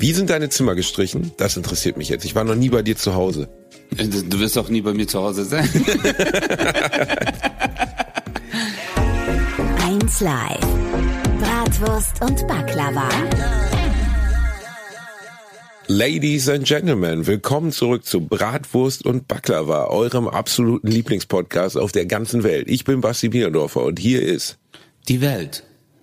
Wie sind deine Zimmer gestrichen? Das interessiert mich jetzt. Ich war noch nie bei dir zu Hause. Du wirst auch nie bei mir zu Hause sein. 1 Live. Bratwurst und Baklava. Ladies and Gentlemen, willkommen zurück zu Bratwurst und Baklava, eurem absoluten Lieblingspodcast auf der ganzen Welt. Ich bin Basti Bierdorfer und hier ist die Welt.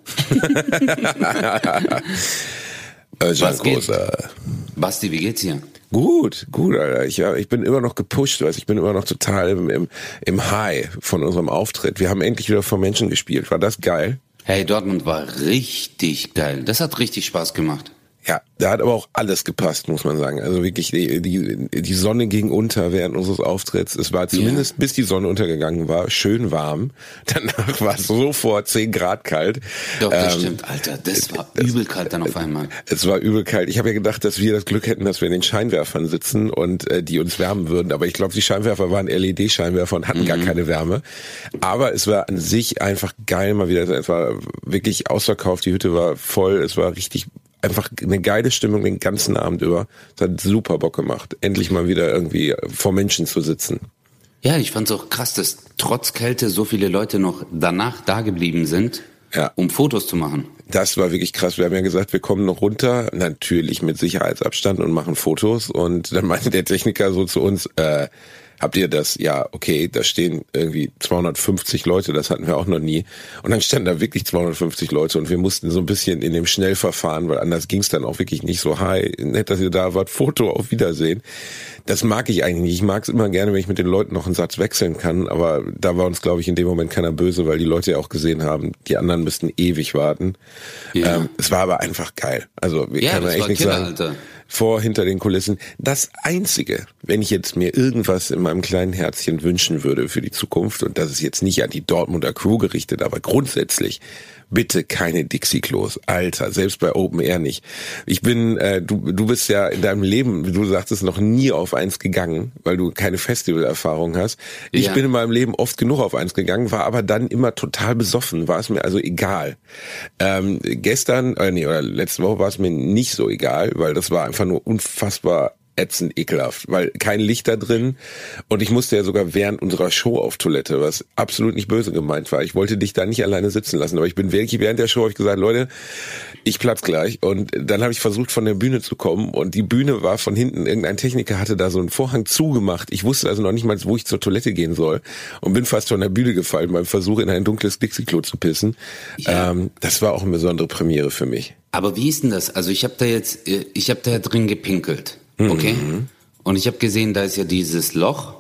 Was großer. Basti, wie geht's dir? Gut, Alter. Ich bin immer noch gepusht, ich bin immer noch total im High von unserem Auftritt. Wir haben endlich wieder vor Menschen gespielt. War das geil? Hey, Dortmund war richtig geil. Das hat richtig Spaß gemacht. Ja, da hat aber auch alles gepasst, muss man sagen. Also wirklich, die Sonne ging unter während unseres Auftritts. Es war zumindest, bis die Sonne untergegangen war, schön warm. Danach war es sofort 10 Grad kalt. Doch, das stimmt, Alter. Das war übel kalt dann auf einmal. Es war übel kalt. Ich habe ja gedacht, dass wir das Glück hätten, dass wir in den Scheinwerfern sitzen und die uns wärmen würden. Aber ich glaube, die Scheinwerfer waren LED-Scheinwerfer und hatten gar keine Wärme. Aber es war an sich einfach geil mal wieder. Es war wirklich ausverkauft. Die Hütte war voll. Es war richtig einfach eine geile Stimmung den ganzen Abend über. Es hat super Bock gemacht, endlich mal wieder irgendwie vor Menschen zu sitzen. Ja, ich fand's auch krass, dass trotz Kälte so viele Leute noch danach da geblieben sind, um Fotos zu machen. Das war wirklich krass. Wir haben ja gesagt, wir kommen noch runter, natürlich mit Sicherheitsabstand und machen Fotos. Und dann meinte der Techniker so zu uns, habt ihr das? Ja, okay, da stehen irgendwie 250 Leute, das hatten wir auch noch nie. Und dann standen da wirklich 250 Leute und wir mussten so ein bisschen in dem Schnellverfahren, weil anders ging es dann auch wirklich nicht so, hi, nett, dass ihr da wart, Foto, auf Wiedersehen. Das mag ich eigentlich nicht. Ich mag es immer gerne, wenn ich mit den Leuten noch einen Satz wechseln kann, aber da war uns, glaube ich, in dem Moment keiner böse, weil die Leute ja auch gesehen haben, die anderen müssten ewig warten. Ja. Es war aber einfach geil. Also kann man echt nicht sagen. Alter. Hinter den Kulissen. Das Einzige, wenn ich jetzt mir irgendwas in meinem kleinen Herzchen wünschen würde für die Zukunft, und das ist jetzt nicht an die Dortmunder Crew gerichtet, aber grundsätzlich, bitte keine Dixie-Klos. Alter, selbst bei Open Air nicht. Ich bin, du bist ja in deinem Leben, wie du sagtest, noch nie auf eins gegangen, weil du keine Festivalerfahrung hast. Ich bin in meinem Leben oft genug auf eins gegangen, war aber dann immer total besoffen, war es mir also egal. Gestern, oder letzte Woche war es mir nicht so egal, weil das war einfach nur unfassbar ätzend ekelhaft, weil kein Licht da drin und ich musste ja sogar während unserer Show auf Toilette, was absolut nicht böse gemeint war. Ich wollte dich da nicht alleine sitzen lassen, aber ich bin wirklich während der Show, habe ich gesagt, Leute, ich platz gleich, und dann habe ich versucht von der Bühne zu kommen und die Bühne war von hinten, irgendein Techniker hatte da so einen Vorhang zugemacht. Ich wusste also noch nicht mal, wo ich zur Toilette gehen soll und bin fast von der Bühne gefallen beim Versuch, in ein dunkles Dixie-Klo zu pissen. Ja. Das war auch eine besondere Premiere für mich. Aber wie ist denn das? Also ich habe da drin gepinkelt. Okay. Und ich habe gesehen, da ist ja dieses Loch.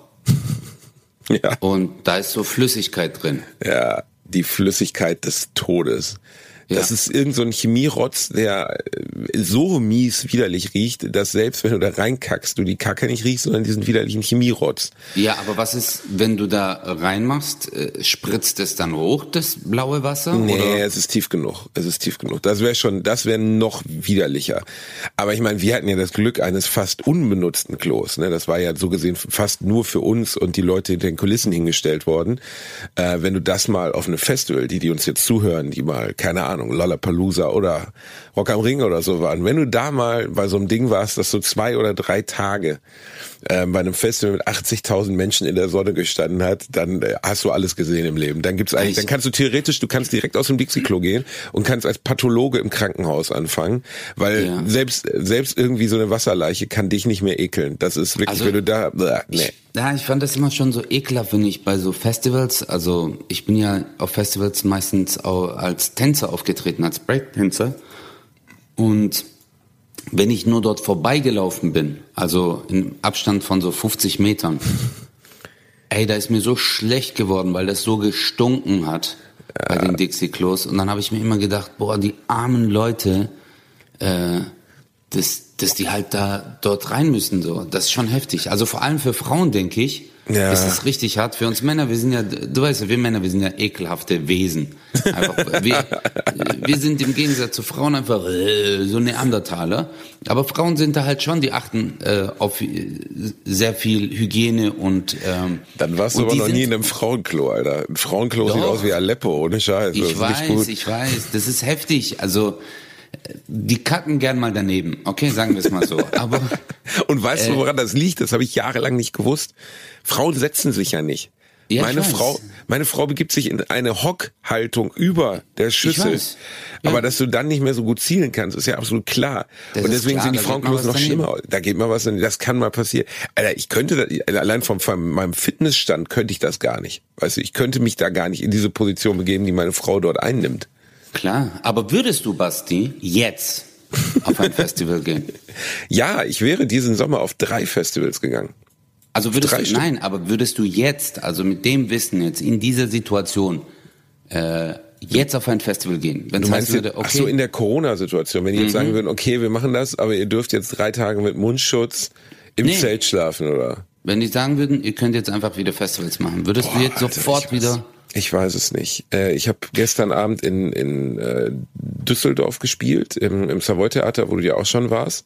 Ja. Und da ist so Flüssigkeit drin. Ja, die Flüssigkeit des Todes. Ja. Das ist irgend so ein Chemierotz, der so mies widerlich riecht, dass selbst wenn du da reinkackst, du die Kacke nicht riechst, sondern diesen widerlichen Chemierotz. Ja, aber was ist, wenn du da reinmachst, spritzt es dann hoch, das blaue Wasser? Nee, oder? Es ist tief genug. Das wäre noch widerlicher. Aber ich meine, wir hatten ja das Glück eines fast unbenutzten Klos. Ne? Das war ja so gesehen fast nur für uns und die Leute hinter den Kulissen hingestellt worden. Wenn du das mal auf einem Festival, die uns jetzt zuhören, die mal, keine Ahnung, Lollapalooza oder Rock am Ring oder so waren. Wenn du da mal bei so einem Ding warst, das so 2 oder 3 Tage bei einem Festival mit 80.000 Menschen in der Sonne gestanden hat, dann hast du alles gesehen im Leben. Dann kannst du kannst direkt aus dem Dixie-Klo gehen und kannst als Pathologe im Krankenhaus anfangen, weil selbst irgendwie so eine Wasserleiche kann dich nicht mehr ekeln. Das ist wirklich, also, wenn du da, nee. Ich fand das immer schon so ekelhaft, wenn ich bei so Festivals, also ich bin ja auf Festivals meistens auch als Tänzer aufgetreten, als Breaktänzer, und wenn ich nur dort vorbeigelaufen bin, also im Abstand von so 50 Metern, da ist mir so schlecht geworden, weil das so gestunken hat bei den Dixie-Klos, und dann habe ich mir immer gedacht, boah, die armen Leute, dass die halt dort rein müssen, so. Das ist schon heftig. Also vor allem für Frauen, denke ich, ist es richtig hart. Für uns Männer, wir sind ja, du weißt ja, wir Männer, wir sind ja ekelhafte Wesen. Einfach, wir sind im Gegensatz zu Frauen einfach so Neandertaler. Aber Frauen sind da halt schon, die achten auf sehr viel Hygiene und dann warst du aber noch nie in einem Frauenklo, Alter. Ein Frauenklo sieht aus wie Aleppo, ohne Scheiß. Ich weiß, das ist heftig. Also die kacken gern mal daneben, okay, sagen wir es mal so. Aber und weißt du, woran das liegt? Das habe ich jahrelang nicht gewusst. Frauen setzen sich ja nicht. Ja, meine Frau begibt sich in eine Hockhaltung über der Schüssel. Ja. Aber dass du dann nicht mehr so gut zielen kannst, ist ja absolut klar. Und deswegen sind die Frauenklos noch schlimmer. Da geht mal was, das kann mal passieren. Alter, ich könnte, allein von meinem Fitnessstand könnte ich das gar nicht. Weißt du, ich könnte mich da gar nicht in diese Position begeben, die meine Frau dort einnimmt. Klar, aber würdest du, Basti, jetzt auf ein Festival gehen? Ja, ich wäre diesen Sommer auf 3 Festivals gegangen. Also würdest du jetzt, also mit dem Wissen jetzt, in dieser Situation, jetzt auf ein Festival gehen? Wenn du meinst, okay, ach so, in der Corona-Situation, wenn die jetzt sagen würden, okay, wir machen das, aber ihr dürft jetzt 3 Tage mit Mundschutz im Zelt schlafen, oder? Wenn die sagen würden, ihr könnt jetzt einfach wieder Festivals machen, würdest du jetzt sofort wieder... Ich weiß es nicht. Ich habe gestern Abend in Düsseldorf gespielt, im Savoy-Theater, wo du ja auch schon warst.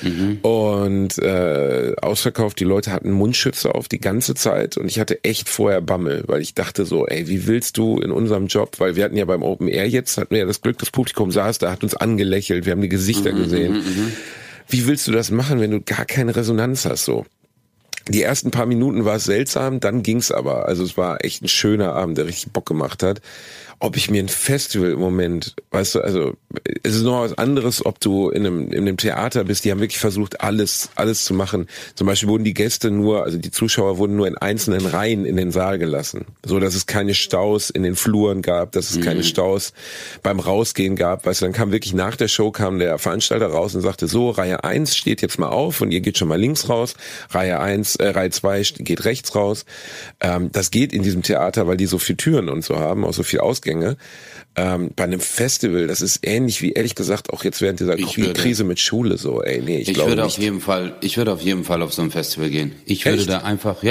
Und ausverkauft, die Leute hatten Mundschütze auf die ganze Zeit und ich hatte echt vorher Bammel, weil ich dachte so, ey, wie willst du in unserem Job, weil wir hatten ja beim Open Air jetzt, hatten wir ja das Glück, das Publikum saß, da hat uns angelächelt, wir haben die Gesichter gesehen. Wie willst du das machen, wenn du gar keine Resonanz hast, so? Die ersten paar Minuten war es seltsam, dann ging's aber. Also es war echt ein schöner Abend, der richtig Bock gemacht hat. Ob ich mir ein Festival im Moment, weißt du, also es ist noch was anderes, ob du in einem Theater bist, die haben wirklich versucht, alles zu machen. Zum Beispiel wurden die Gäste also die Zuschauer wurden nur in einzelnen Reihen in den Saal gelassen. So, dass es keine Staus in den Fluren gab, dass es keine Staus beim Rausgehen gab. Weißt du, dann kam wirklich nach der Show kam der Veranstalter raus und sagte, so, Reihe 1 steht jetzt mal auf und ihr geht schon mal links raus. Reihe 2 geht rechts raus. Das geht in diesem Theater, weil die so viele Türen und so haben, auch so viel Ausgänge. Bei einem Festival, das ist ähnlich wie, ehrlich gesagt, auch jetzt während dieser Krise mit Schule so, ey, nee, ich glaube nicht. Ich würde auf jeden Fall auf so ein Festival gehen. Ich würde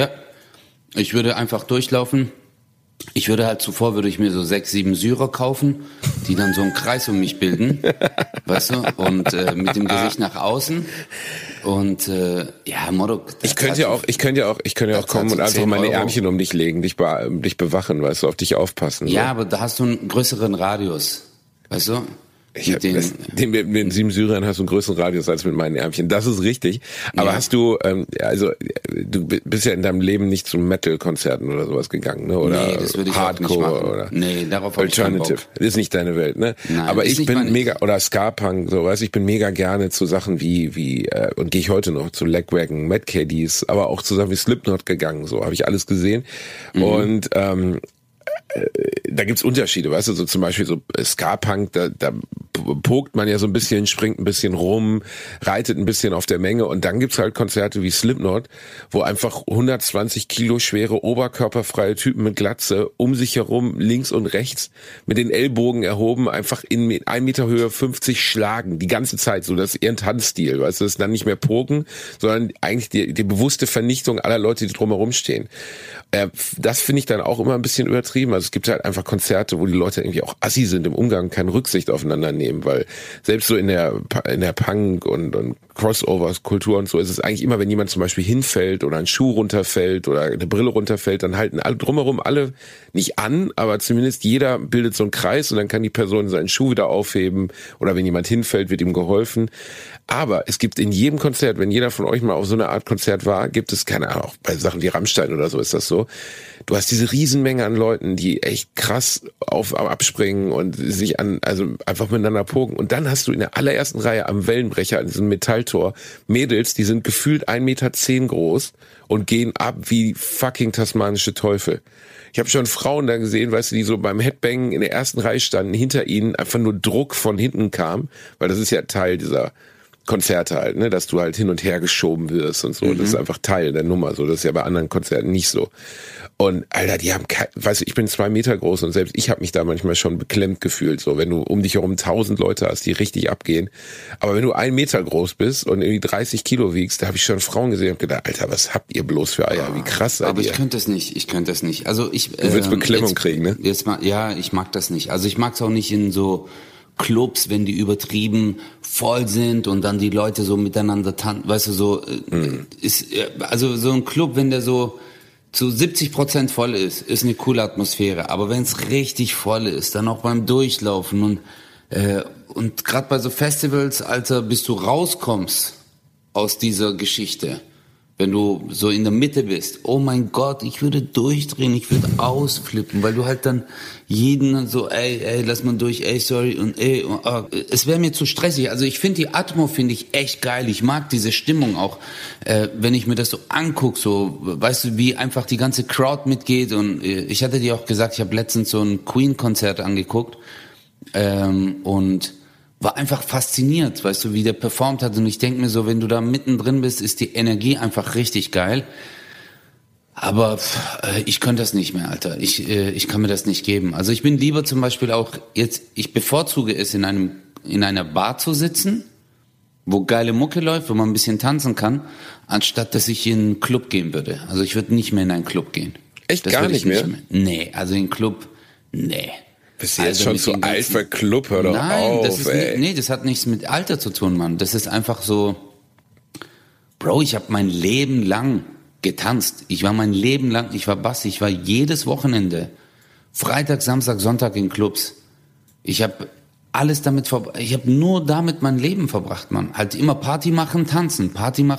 einfach durchlaufen. Ich würde mir so 6, 7 Syrer kaufen, die dann so einen Kreis um mich bilden, weißt du, und mit dem Gesicht nach außen. Und Motto. Ich könnte ja auch kommen und einfach meine Ärmchen um dich legen, dich bewachen, weißt du, auf dich aufpassen. Ja, so. Aber da hast du einen größeren Radius, weißt du? Mit den 7 Syrern hast du einen größeren Radius als mit meinen Ärmchen. Das ist richtig. Aber hast du, du bist ja in deinem Leben nicht zu Metal-Konzerten oder sowas gegangen, ne? Oder nee, das würde ich Hardcore auch nicht machen. Oder nee, darauf habe ich keinen Bock. Das ist nicht deine Welt, ne? Nein, aber ich bin mega, oder Ska-Punk, so, weißt du, ich bin mega gerne zu Sachen wie und gehe ich heute noch zu Lagwagon, Mad Caddies, aber auch zu Sachen wie Slipknot gegangen, so, habe ich alles gesehen. Und da gibt's Unterschiede, weißt du, so zum Beispiel so Ska-Punk, da pokt man ja so ein bisschen, springt ein bisschen rum, reitet ein bisschen auf der Menge und dann gibt's halt Konzerte wie Slipknot, wo einfach 120 Kilo schwere, oberkörperfreie Typen mit Glatze um sich herum, links und rechts, mit den Ellbogen erhoben, einfach in 1 Meter Höhe 50 schlagen, die ganze Zeit, so, das ist eher ein Tanzstil, weißt du, das ist dann nicht mehr Poken, sondern eigentlich die bewusste Vernichtung aller Leute, die drumherum stehen. Das finde ich dann auch immer ein bisschen übertrieben. Also es gibt halt einfach Konzerte, wo die Leute irgendwie auch assi sind im Umgang, keine Rücksicht aufeinander nehmen, weil selbst so in der Punk und Crossovers-Kultur und so ist es eigentlich immer, wenn jemand zum Beispiel hinfällt oder ein Schuh runterfällt oder eine Brille runterfällt, dann halten alle drumherum alle nicht an, aber zumindest jeder bildet so einen Kreis und dann kann die Person seinen Schuh wieder aufheben oder wenn jemand hinfällt, wird ihm geholfen. Aber es gibt in jedem Konzert, wenn jeder von euch mal auf so eine Art Konzert war, gibt es, keine Ahnung, auch bei Sachen wie Rammstein oder so ist das so, du hast diese Riesenmenge an Leuten, die echt krass abspringen und sich also einfach miteinander poken. Und dann hast du in der allerersten Reihe am Wellenbrecher, an diesem Metalltor, Mädels, die sind gefühlt 1,10 Meter groß und gehen ab wie fucking tasmanische Teufel. Ich habe schon Frauen da gesehen, weißt du, die so beim Headbangen in der ersten Reihe standen, hinter ihnen einfach nur Druck von hinten kam, weil das ist ja Teil dieser Konzerte halt, ne, dass du halt hin und her geschoben wirst und so. Das ist einfach Teil der Nummer, so. Das ist ja bei anderen Konzerten nicht so. Und Alter, die haben, weißt du, ich bin 2 Meter groß und selbst ich habe mich da manchmal schon beklemmt gefühlt, so, wenn du um dich herum 1000 Leute hast, die richtig abgehen. Aber wenn du 1 Meter groß bist und irgendwie 30 Kilo wiegst, da habe ich schon Frauen gesehen und gedacht, Alter, was habt ihr bloß für Eier? Wie krass seid ihr? Aber ich könnte es nicht. Also du willst Beklemmung kriegen, ne? Ich mag das nicht. Also ich mag es auch nicht in so Clubs, wenn die übertrieben voll sind und dann die Leute so miteinander tanzen, weißt du, so also so ein Club, wenn der so zu 70% voll ist eine coole Atmosphäre, aber wenn es richtig voll ist, dann auch beim Durchlaufen und Und gerade bei so Festivals, Alter, bis du rauskommst aus dieser Geschichte, wenn du so in der Mitte bist, oh mein Gott, ich würde durchdrehen, ich würde ausflippen, weil du halt dann jeden so, ey, lass mal durch, ey, sorry, und es wäre mir zu stressig. Also ich finde die Atmo, finde ich echt geil. Ich mag diese Stimmung auch, wenn ich mir das so anguck, so, weißt du, wie einfach die ganze Crowd mitgeht. Und ich hatte dir auch gesagt, ich habe letztens so ein Queen-Konzert angeguckt und war einfach fasziniert, weißt du, wie der performt hat. Und ich denke mir so, wenn du da mittendrin bist, ist die Energie einfach richtig geil. Aber ich könnte das nicht mehr, Alter. Ich kann mir das nicht geben. Also ich bin lieber zum Beispiel auch jetzt, ich bevorzuge es, in einer Bar zu sitzen, wo geile Mucke läuft, wo man ein bisschen tanzen kann, anstatt dass ich in einen Club gehen würde. Also ich würde nicht mehr in einen Club gehen. Echt das gar nicht mehr? Nee, also in einen Club, nee. Bist du jetzt schon zu alt für Club? Hör doch auf, das hat nichts mit Alter zu tun, Mann. Das ist einfach so, Bro, ich habe mein Leben lang getanzt. Ich war Basti, ich war jedes Wochenende, Freitag, Samstag, Sonntag in Clubs. Ich habe nur damit mein Leben verbracht, Mann. Halt immer Party machen, tanzen.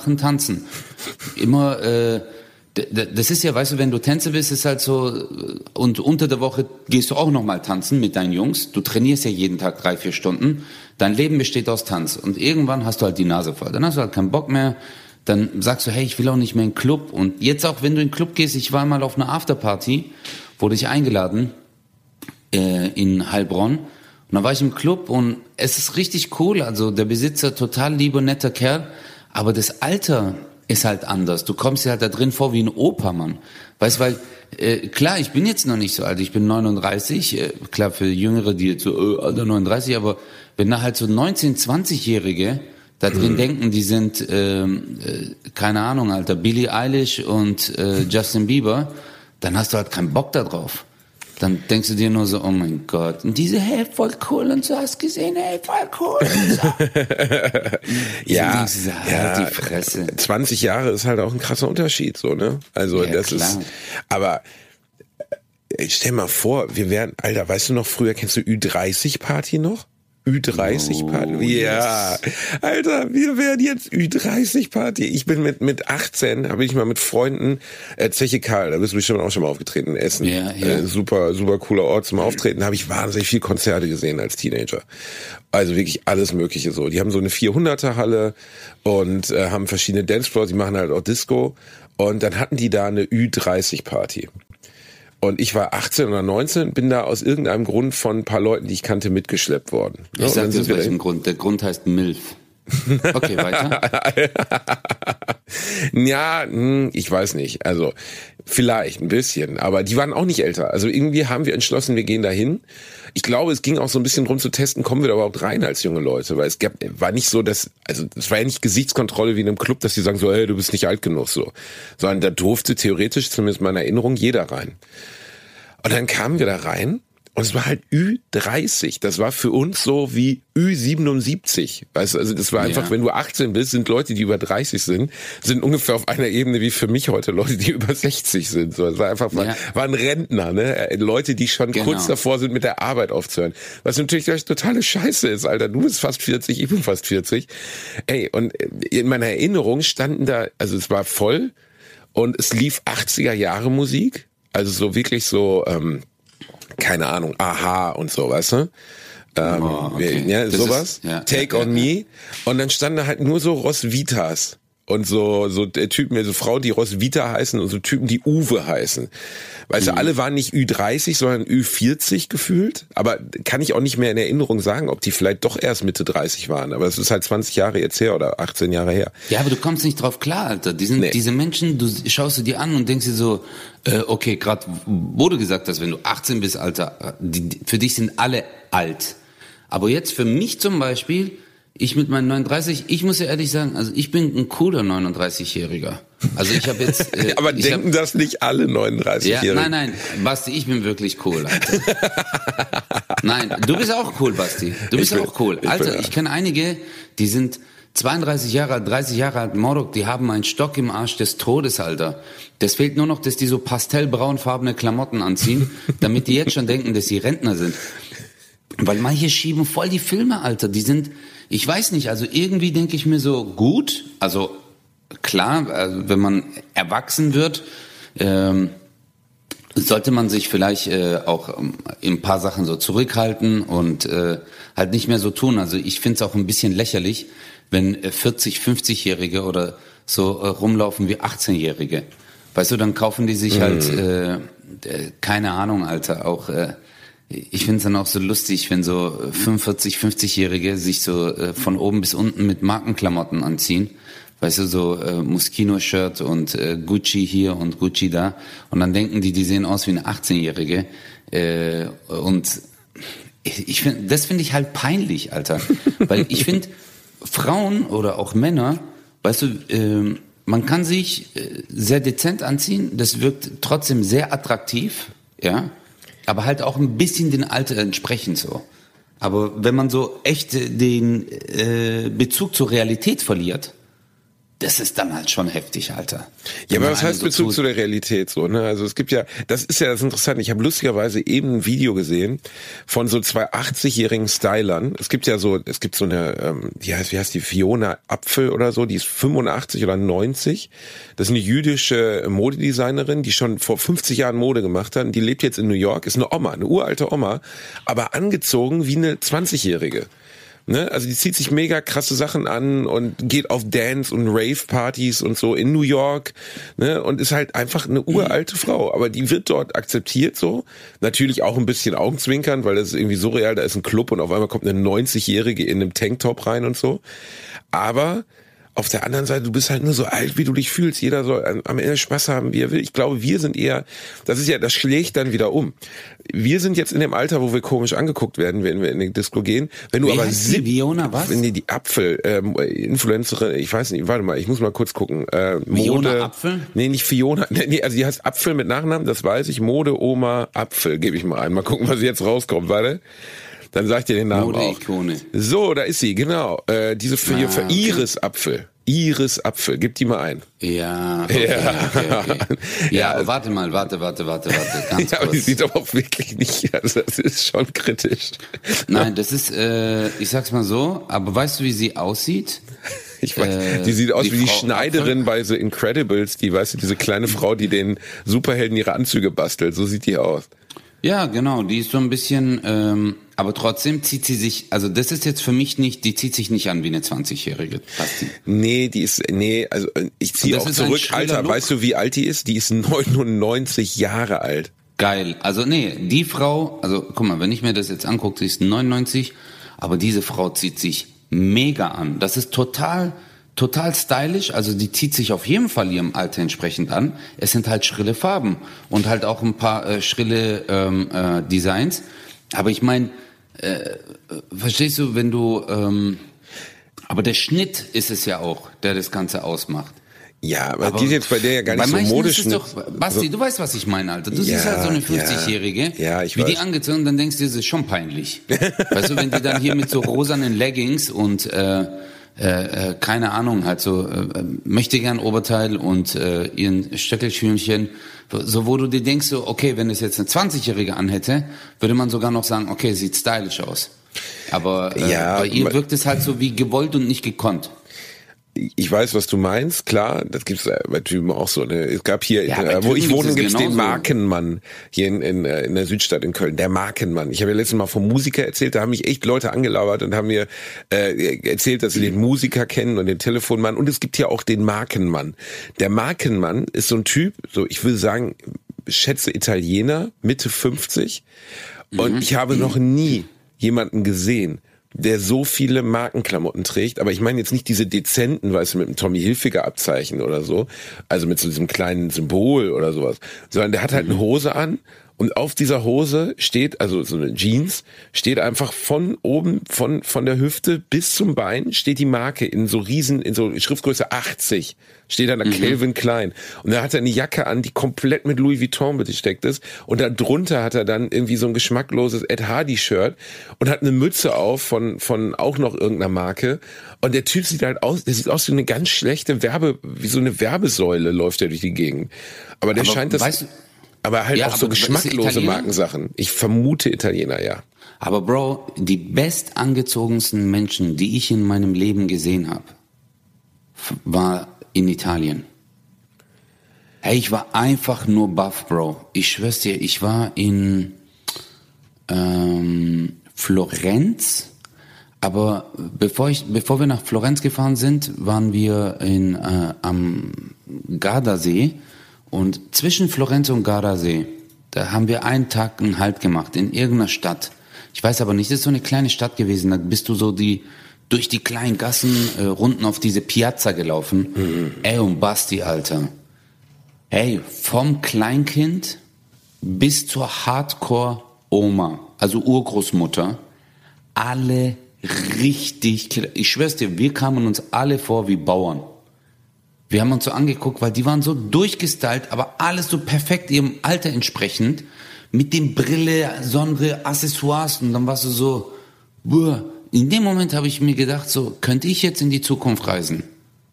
Immer, das ist ja, weißt du, wenn du Tänzer bist, ist halt so, und unter der Woche gehst du auch nochmal tanzen mit deinen Jungs. Du trainierst ja jeden Tag 3-4 Stunden. Dein Leben besteht aus Tanz. Und irgendwann hast du halt die Nase voll. Dann hast du halt keinen Bock mehr. Dann sagst du, hey, ich will auch nicht mehr in den Club. Und jetzt auch, wenn du in den Club gehst, ich war mal auf einer Afterparty, wurde ich eingeladen, in Heilbronn. Und dann war ich im Club und es ist richtig cool. Also der Besitzer, total lieber, netter Kerl. Aber das Alter ist halt anders. Du kommst dir halt da drin vor wie ein Opa, Mann. Weißt du, weil, klar, ich bin jetzt noch nicht so alt, ich bin 39, klar, für Jüngere, die jetzt so, Alter, 39, aber wenn da halt so 19-, 20-Jährige da drin denken, die sind, keine Ahnung, Alter, Billie Eilish und Justin Bieber, dann hast du halt keinen Bock da drauf. Dann denkst du dir nur so, oh mein Gott. Und diese, hey, voll cool und so, hast gesehen, hey, voll cool und so. Ja, die Fresse. 20 Jahre ist halt auch ein krasser Unterschied, so, ne? Also, ja, das klar. ist, aber stell mal vor, wir wären, Alter, weißt du noch, früher kennst du Ü30-Party noch? Ü30-Party. Ja, Alter, wir werden jetzt Ü30-Party. Ich bin mit 18, habe ich mal mit Freunden, Zeche Karl, da bist du bestimmt auch schon mal aufgetreten, in Essen. Ja. Super cooler Ort zum Auftreten. Habe ich wahnsinnig viel Konzerte gesehen als Teenager. Also wirklich alles Mögliche so. Die haben so eine 400er Halle und haben verschiedene Dancefloors, die machen halt auch Disco. Und dann hatten die da eine Ü30-Party. Und ich war 18 oder 19, bin da aus irgendeinem Grund von ein paar Leuten, die ich kannte, mitgeschleppt worden. Ich sag dir aus welchem Grund. Der Grund heißt MILF. Okay, weiter. Ja, ich weiß nicht. Also vielleicht ein bisschen, aber die waren auch nicht älter. Also irgendwie haben wir entschlossen, wir gehen dahin. Ich glaube, es ging auch so ein bisschen drum zu testen, kommen wir da überhaupt rein als junge Leute, weil war nicht so, es war ja nicht Gesichtskontrolle wie in einem Club, dass die sagen so, hey, du bist nicht alt genug, so. Sondern da durfte theoretisch, zumindest in meiner Erinnerung, jeder rein. Und dann kamen wir da rein und es war halt Ü30. Das war für uns so wie Ü77. Weißt du, also das war einfach, wenn du 18 bist, sind Leute, die über 30 sind ungefähr auf einer Ebene wie für mich heute Leute, die über 60 sind. So, es war einfach, waren Rentner, ne? Leute, die schon kurz davor sind, mit der Arbeit aufzuhören. Was natürlich totale Scheiße ist, Alter. Du bist fast 40, ich bin fast 40. Ey, und in meiner Erinnerung standen da, also es war voll und es lief 80er Jahre Musik. Also so wirklich so, keine Ahnung, Aha und so, weißt du? Okay. Ja, sowas. Take on Me. Und dann standen da halt nur so Rosvitas. Und so Typen, so Frauen, die Rosvita heißen und so Typen, die Uwe heißen. Weißt du, alle waren nicht Ü30, sondern Ü40 gefühlt. Aber kann ich auch nicht mehr in Erinnerung sagen, ob die vielleicht doch erst Mitte 30 waren. Aber es ist halt 20 Jahre jetzt her oder 18 Jahre her. Ja, aber du kommst nicht drauf klar, Alter. Diese Menschen, du schaust du die an und denkst dir so, okay, gerade wo du gesagt hast, wenn du 18 bist, Alter, für dich sind alle alt. Aber jetzt für mich zum Beispiel, ich mit meinen 39, ich muss ja ehrlich sagen, also ich bin ein cooler 39-Jähriger. Also ich habe jetzt... aber denken das nicht alle 39-Jährigen? Ja, nein, Basti, ich bin wirklich cool, Alter. Nein, du bist auch cool, Basti. Du bist auch cool. Alter, ich kenne einige, die sind 32 Jahre alt, 30 Jahre alt, Morok, die haben einen Stock im Arsch des Todes, Alter. Das fehlt nur noch, dass die so pastellbraunfarbene Klamotten anziehen, damit die jetzt schon denken, dass sie Rentner sind. Weil manche schieben voll die Filme, Alter. Die sind, ich weiß nicht, also irgendwie denke ich mir so, gut, also klar, also wenn man erwachsen wird, sollte man sich vielleicht auch in ein paar Sachen so zurückhalten und halt nicht mehr so tun. Also ich finde es auch ein bisschen lächerlich, wenn 40-, 50-Jährige oder so rumlaufen wie 18-Jährige. Weißt du, dann kaufen die sich halt, keine Ahnung, Alter, auch, ich finde es dann auch so lustig, wenn so 45-, 50-Jährige sich so von oben bis unten mit Markenklamotten anziehen. Weißt du, so Moschino-Shirt und Gucci hier und Gucci da. Und dann denken die sehen aus wie eine 18-Jährige. Und ich finde, das finde ich halt peinlich, Alter. Weil ich finde, Frauen oder auch Männer, weißt du, man kann sich sehr dezent anziehen, das wirkt trotzdem sehr attraktiv, ja, aber halt auch ein bisschen dem Alter entsprechend so. Aber wenn man so echt den Bezug zur Realität verliert, das ist dann halt schon heftig, Alter. Ja, aber was heißt Bezug zu der Realität so, ne? Also es gibt ja, das ist ja das Interessante, ich habe lustigerweise eben ein Video gesehen von so 2 80-jährigen Stylern. Es gibt so eine, wie heißt die, Fiona Apfel oder so, die ist 85 oder 90. Das ist eine jüdische Modedesignerin, die schon vor 50 Jahren Mode gemacht hat. Die lebt jetzt in New York, ist eine Oma, eine uralte Oma, aber angezogen wie eine 20-Jährige. Ne? Also die zieht sich mega krasse Sachen an und geht auf Dance- und Rave-Partys und so in New York, ne? Und ist halt einfach eine uralte Frau. Aber die wird dort akzeptiert so. Natürlich auch ein bisschen Augenzwinkern, weil das ist irgendwie surreal, da ist ein Club und auf einmal kommt eine 90-Jährige in einem Tanktop rein und so. Aber auf der anderen Seite, du bist halt nur so alt, wie du dich fühlst. Jeder soll am Ende Spaß haben, wie er will. Ich glaube, wir sind eher, das schlägt dann wieder um. Wir sind jetzt in dem Alter, wo wir komisch angeguckt werden, wenn wir in die Disco gehen. Wenn du wie aber heißt die Viona, was? Nee, die Apfel, Influencerin, ich weiß nicht, warte mal, ich muss mal kurz gucken. Viona Apfel? Nee, nicht Fiona, nee, also die heißt Apfel mit Nachnamen, das weiß ich. Mode, Oma, Apfel, gebe ich mal ein. Mal gucken, was jetzt rauskommt, warte. Dann sag ich dir den Namen auch. Mode-Ikone. So, da ist sie, genau. Diese für okay. Iris Apfel. Iris Apfel, gib die mal ein. Ja, okay. Ja, aber warte, ganz ja, aber kurz. die sieht aber auch wirklich nicht, also das ist schon kritisch. Nein, das ist, ich sag's mal so, aber weißt du, wie sie aussieht? Ich weiß, die sieht aus wie die Schneiderin Apfel? Bei The Incredibles, die, weißt du, diese kleine Frau, die den Superhelden ihre Anzüge bastelt, so sieht die aus. Ja, genau, die ist so ein bisschen, aber trotzdem zieht sie sich, also das ist jetzt für mich nicht, die zieht sich nicht an wie eine 20-Jährige. Also ich ziehe auch zurück, Alter, Look. Weißt du, wie alt die ist? Die ist 99 Jahre alt. Geil, also nee, die Frau, also guck mal, wenn ich mir das jetzt angucke, sie ist 99, aber diese Frau zieht sich mega an. Das ist total stylisch, also die zieht sich auf jeden Fall ihrem Alter entsprechend an. Es sind halt schrille Farben und halt auch ein paar schrille Designs. Aber ich meine, verstehst du, wenn du, aber der Schnitt ist es ja auch, der das Ganze ausmacht. Ja, aber geht jetzt bei der ja gar nicht so modisch. Basti, du weißt, was ich meine, Alter. Du siehst halt so eine 50-Jährige, wie die angezogen, dann denkst du, das ist schon peinlich. Weißt du, wenn die dann hier mit so rosanen Leggings und keine Ahnung, halt so möchte gern Oberteil und ihren Stöckelschülchen, so wo du dir denkst, so okay, wenn es jetzt eine 20-Jährige anhätte, würde man sogar noch sagen, okay, sieht stylisch aus. Aber bei ihr wirkt es halt so wie gewollt und nicht gekonnt. Ich weiß, was du meinst, klar, das gibt's bei Typen auch so. Ne? Es gab hier, wo ich wohne, gibt's den Markenmann hier in der Südstadt in Köln, der Markenmann. Ich habe ja letztes Mal vom Musiker erzählt, da haben mich echt Leute angelabert und haben mir erzählt, dass sie den Musiker kennen und den Telefonmann. Und es gibt hier auch den Markenmann. Der Markenmann ist so ein Typ, so ich will sagen, schätze Italiener, Mitte 50. Und ich habe noch nie jemanden gesehen, der so viele Markenklamotten trägt, aber ich meine jetzt nicht diese dezenten, weißt du, mit einem Tommy Hilfiger Abzeichen oder so, also mit so diesem kleinen Symbol oder sowas, sondern der hat halt eine Hose an und auf dieser Hose steht, also so eine Jeans, steht einfach von oben, von der Hüfte bis zum Bein steht die Marke in so Schriftgröße 80, steht dann da Calvin Klein. Und da hat er eine Jacke an, die komplett mit Louis Vuitton besteckt ist. Und da drunter hat er dann irgendwie so ein geschmackloses Ed Hardy Shirt und hat eine Mütze auf von auch noch irgendeiner Marke. Und der Typ sieht halt aus, der sieht aus wie eine ganz schlechte wie so eine Werbesäule läuft er durch die Gegend. Aber der scheint das, aber halt auch so geschmacklose Markensachen. Ich vermute Italiener, ja. Aber Bro, die bestangezogensten Menschen, die ich in meinem Leben gesehen habe, war in Italien. Hey, ich war einfach nur baff, Bro. Ich schwör's dir, ich war in Florenz, aber bevor wir nach Florenz gefahren sind, waren wir am Gardasee, und zwischen Florenz und Gardasee, da haben wir einen Tag einen Halt gemacht in irgendeiner Stadt. Ich weiß aber nicht, das ist so eine kleine Stadt gewesen, da bist du so durch die kleinen Gassen Runden auf diese Piazza gelaufen. Ey, und Basti, Alter. Hey, vom Kleinkind bis zur Hardcore-Oma, also Urgroßmutter, alle richtig, ich schwör's dir, wir kamen uns alle vor wie Bauern. Wir haben uns so angeguckt, weil die waren so durchgestylt, aber alles so perfekt ihrem Alter entsprechend, mit dem Brille, Sonnenbrille, Accessoires, und dann warst du so, boah. In dem Moment habe ich mir gedacht, so, könnte ich jetzt in die Zukunft reisen?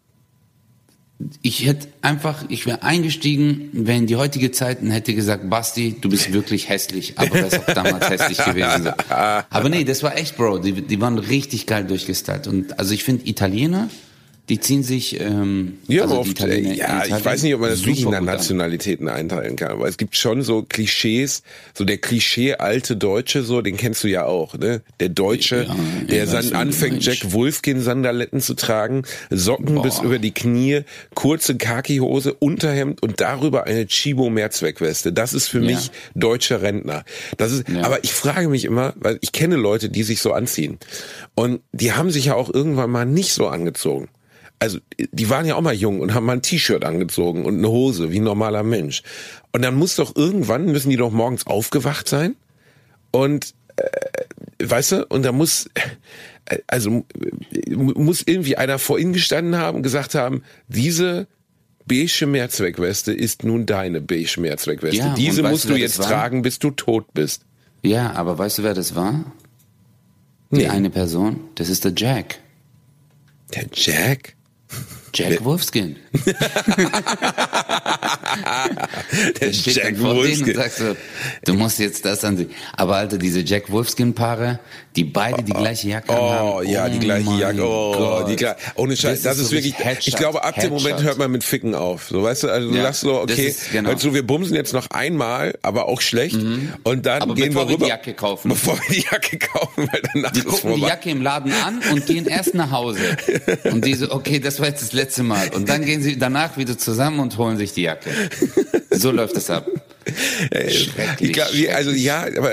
Ich wäre eingestiegen, wäre in die heutige Zeit und hätte gesagt, Basti, du bist wirklich hässlich, aber wär's auch damals hässlich gewesen. So. Aber nee, das war echt, Bro, die waren richtig geil durchgestylt. Und also ich finde Italiener, die ziehen sich, ja, also oft, ich weiß nicht, ob man das wirklich nach Nationalitäten einteilen kann, aber es gibt schon so Klischees, so der Klischee alte Deutsche, so, den kennst du ja auch, ne? Der Deutsche, der dann anfängt, Jack Wolfskin-Sandaletten zu tragen, Socken bis über die Knie, kurze Khaki-Hose, Unterhemd und darüber eine Chibo-Mehrzweckweste. Das ist für mich deutscher Rentner. Das ist, aber ich frage mich immer, weil ich kenne Leute, die sich so anziehen, und die haben sich ja auch irgendwann mal nicht so angezogen. Also, die waren ja auch mal jung und haben mal ein T-Shirt angezogen und eine Hose, wie ein normaler Mensch. Und dann müssen die doch morgens aufgewacht sein. Und, weißt du, und da muss irgendwie einer vor ihnen gestanden haben und gesagt haben, diese beige Mehrzweckweste ist nun deine beige Mehrzweckweste. Ja, diese musst du jetzt tragen, bis du tot bist. Ja, aber weißt du, wer das war? Die eine Person, das ist der Jack. Der Jack? Jack Wolfskin. Der Jack Wolfskin. Und sagst so, du musst jetzt das ansehen. Aber Alter, diese Jack Wolfskin-Paare, die beide die gleiche Jacke haben. Oh, ja, die gleiche Jacke. Oh, die gleiche. Ohne Scheiß, das ist wirklich, ich glaube, ab dem Moment hört man mit Ficken auf. So, weißt du, also du sagst so, okay, also wir bumsen jetzt noch einmal, aber auch schlecht. Und dann aber gehen wir rüber. Bevor wir die Jacke kaufen, weil danach die gucken die Jacke im Laden an und gehen erst nach Hause. Und die so, okay, das war jetzt das letzte Mal. Und dann gehen sie danach wieder zusammen und holen sich die Jacke. So läuft das ab. Schrecklich. Also ja, aber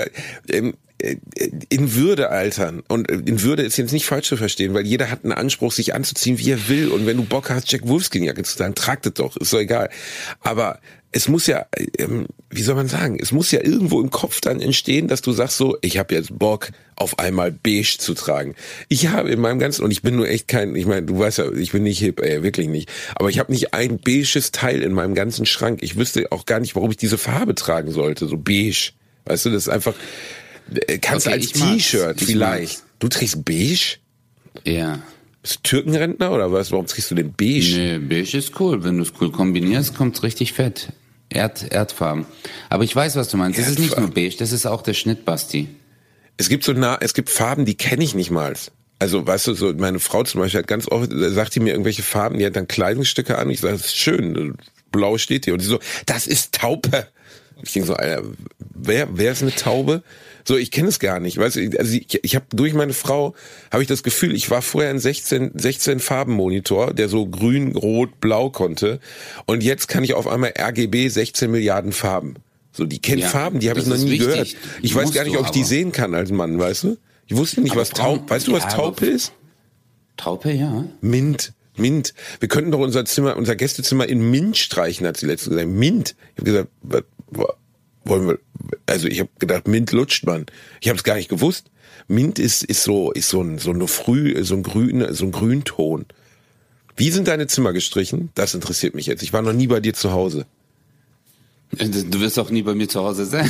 in Würde altern. Und in Würde ist jetzt nicht falsch zu verstehen, weil jeder hat einen Anspruch, sich anzuziehen, wie er will. Und wenn du Bock hast, Jack Wolfskin-Jacke zu tragen, trag das doch, ist doch egal. Aber es muss ja, wie soll man sagen, es muss ja irgendwo im Kopf dann entstehen, dass du sagst so, ich habe jetzt Bock, auf einmal beige zu tragen. Ich habe in meinem ganzen, und ich bin nur echt ich meine, du weißt ja, ich bin nicht hip, wirklich nicht, aber ich habe nicht ein beiges Teil in meinem ganzen Schrank. Ich wüsste auch gar nicht, warum ich diese Farbe tragen sollte, so beige. Weißt du, das ist einfach, kannst als T-Shirt vielleicht. Du trägst beige? Ja. Bist du Türkenrentner oder was? Warum trägst du denn beige? Nee, beige ist cool. Wenn du es cool kombinierst, kommt's richtig fett. Erdfarben. Aber ich weiß, was du meinst. Das ist nicht nur beige, das ist auch der Schnitt, Basti. Es gibt Farben, die kenne ich nicht mal. Also, weißt du, so meine Frau zum Beispiel hat ganz oft, sagt die mir irgendwelche Farben, die hat dann Kleidungsstücke an. Ich sage, das ist schön, blau steht hier. Und sie so, das ist Taube. Ich denke so, Alter, wer ist eine Taube? So, ich kenne es gar nicht. Weißt du, also ich habe durch meine Frau, habe ich das Gefühl, ich war vorher ein 16 Farbenmonitor, der so grün, rot, blau konnte. Und jetzt kann ich auf einmal RGB 16 Milliarden Farben. So, die kennen Farben, die habe ich noch nie gehört. Ich weiß gar nicht, ob ich die sehen kann als Mann, weißt du? Ich wusste nicht, was Taupe, weißt du, was Taupe ist? Taupe, ja. Mint. Wir könnten doch unser Gästezimmer in Mint streichen, hat sie letztens gesagt. Mint. Ich habe gesagt, wollen wir, also ich habe gedacht, Mint lutscht man. Ich habe es gar nicht gewusst. Mint ist so ein Grünton. Wie sind deine Zimmer gestrichen? Das interessiert mich jetzt. Ich war noch nie bei dir zu Hause. Du wirst auch nie bei mir zu Hause sein.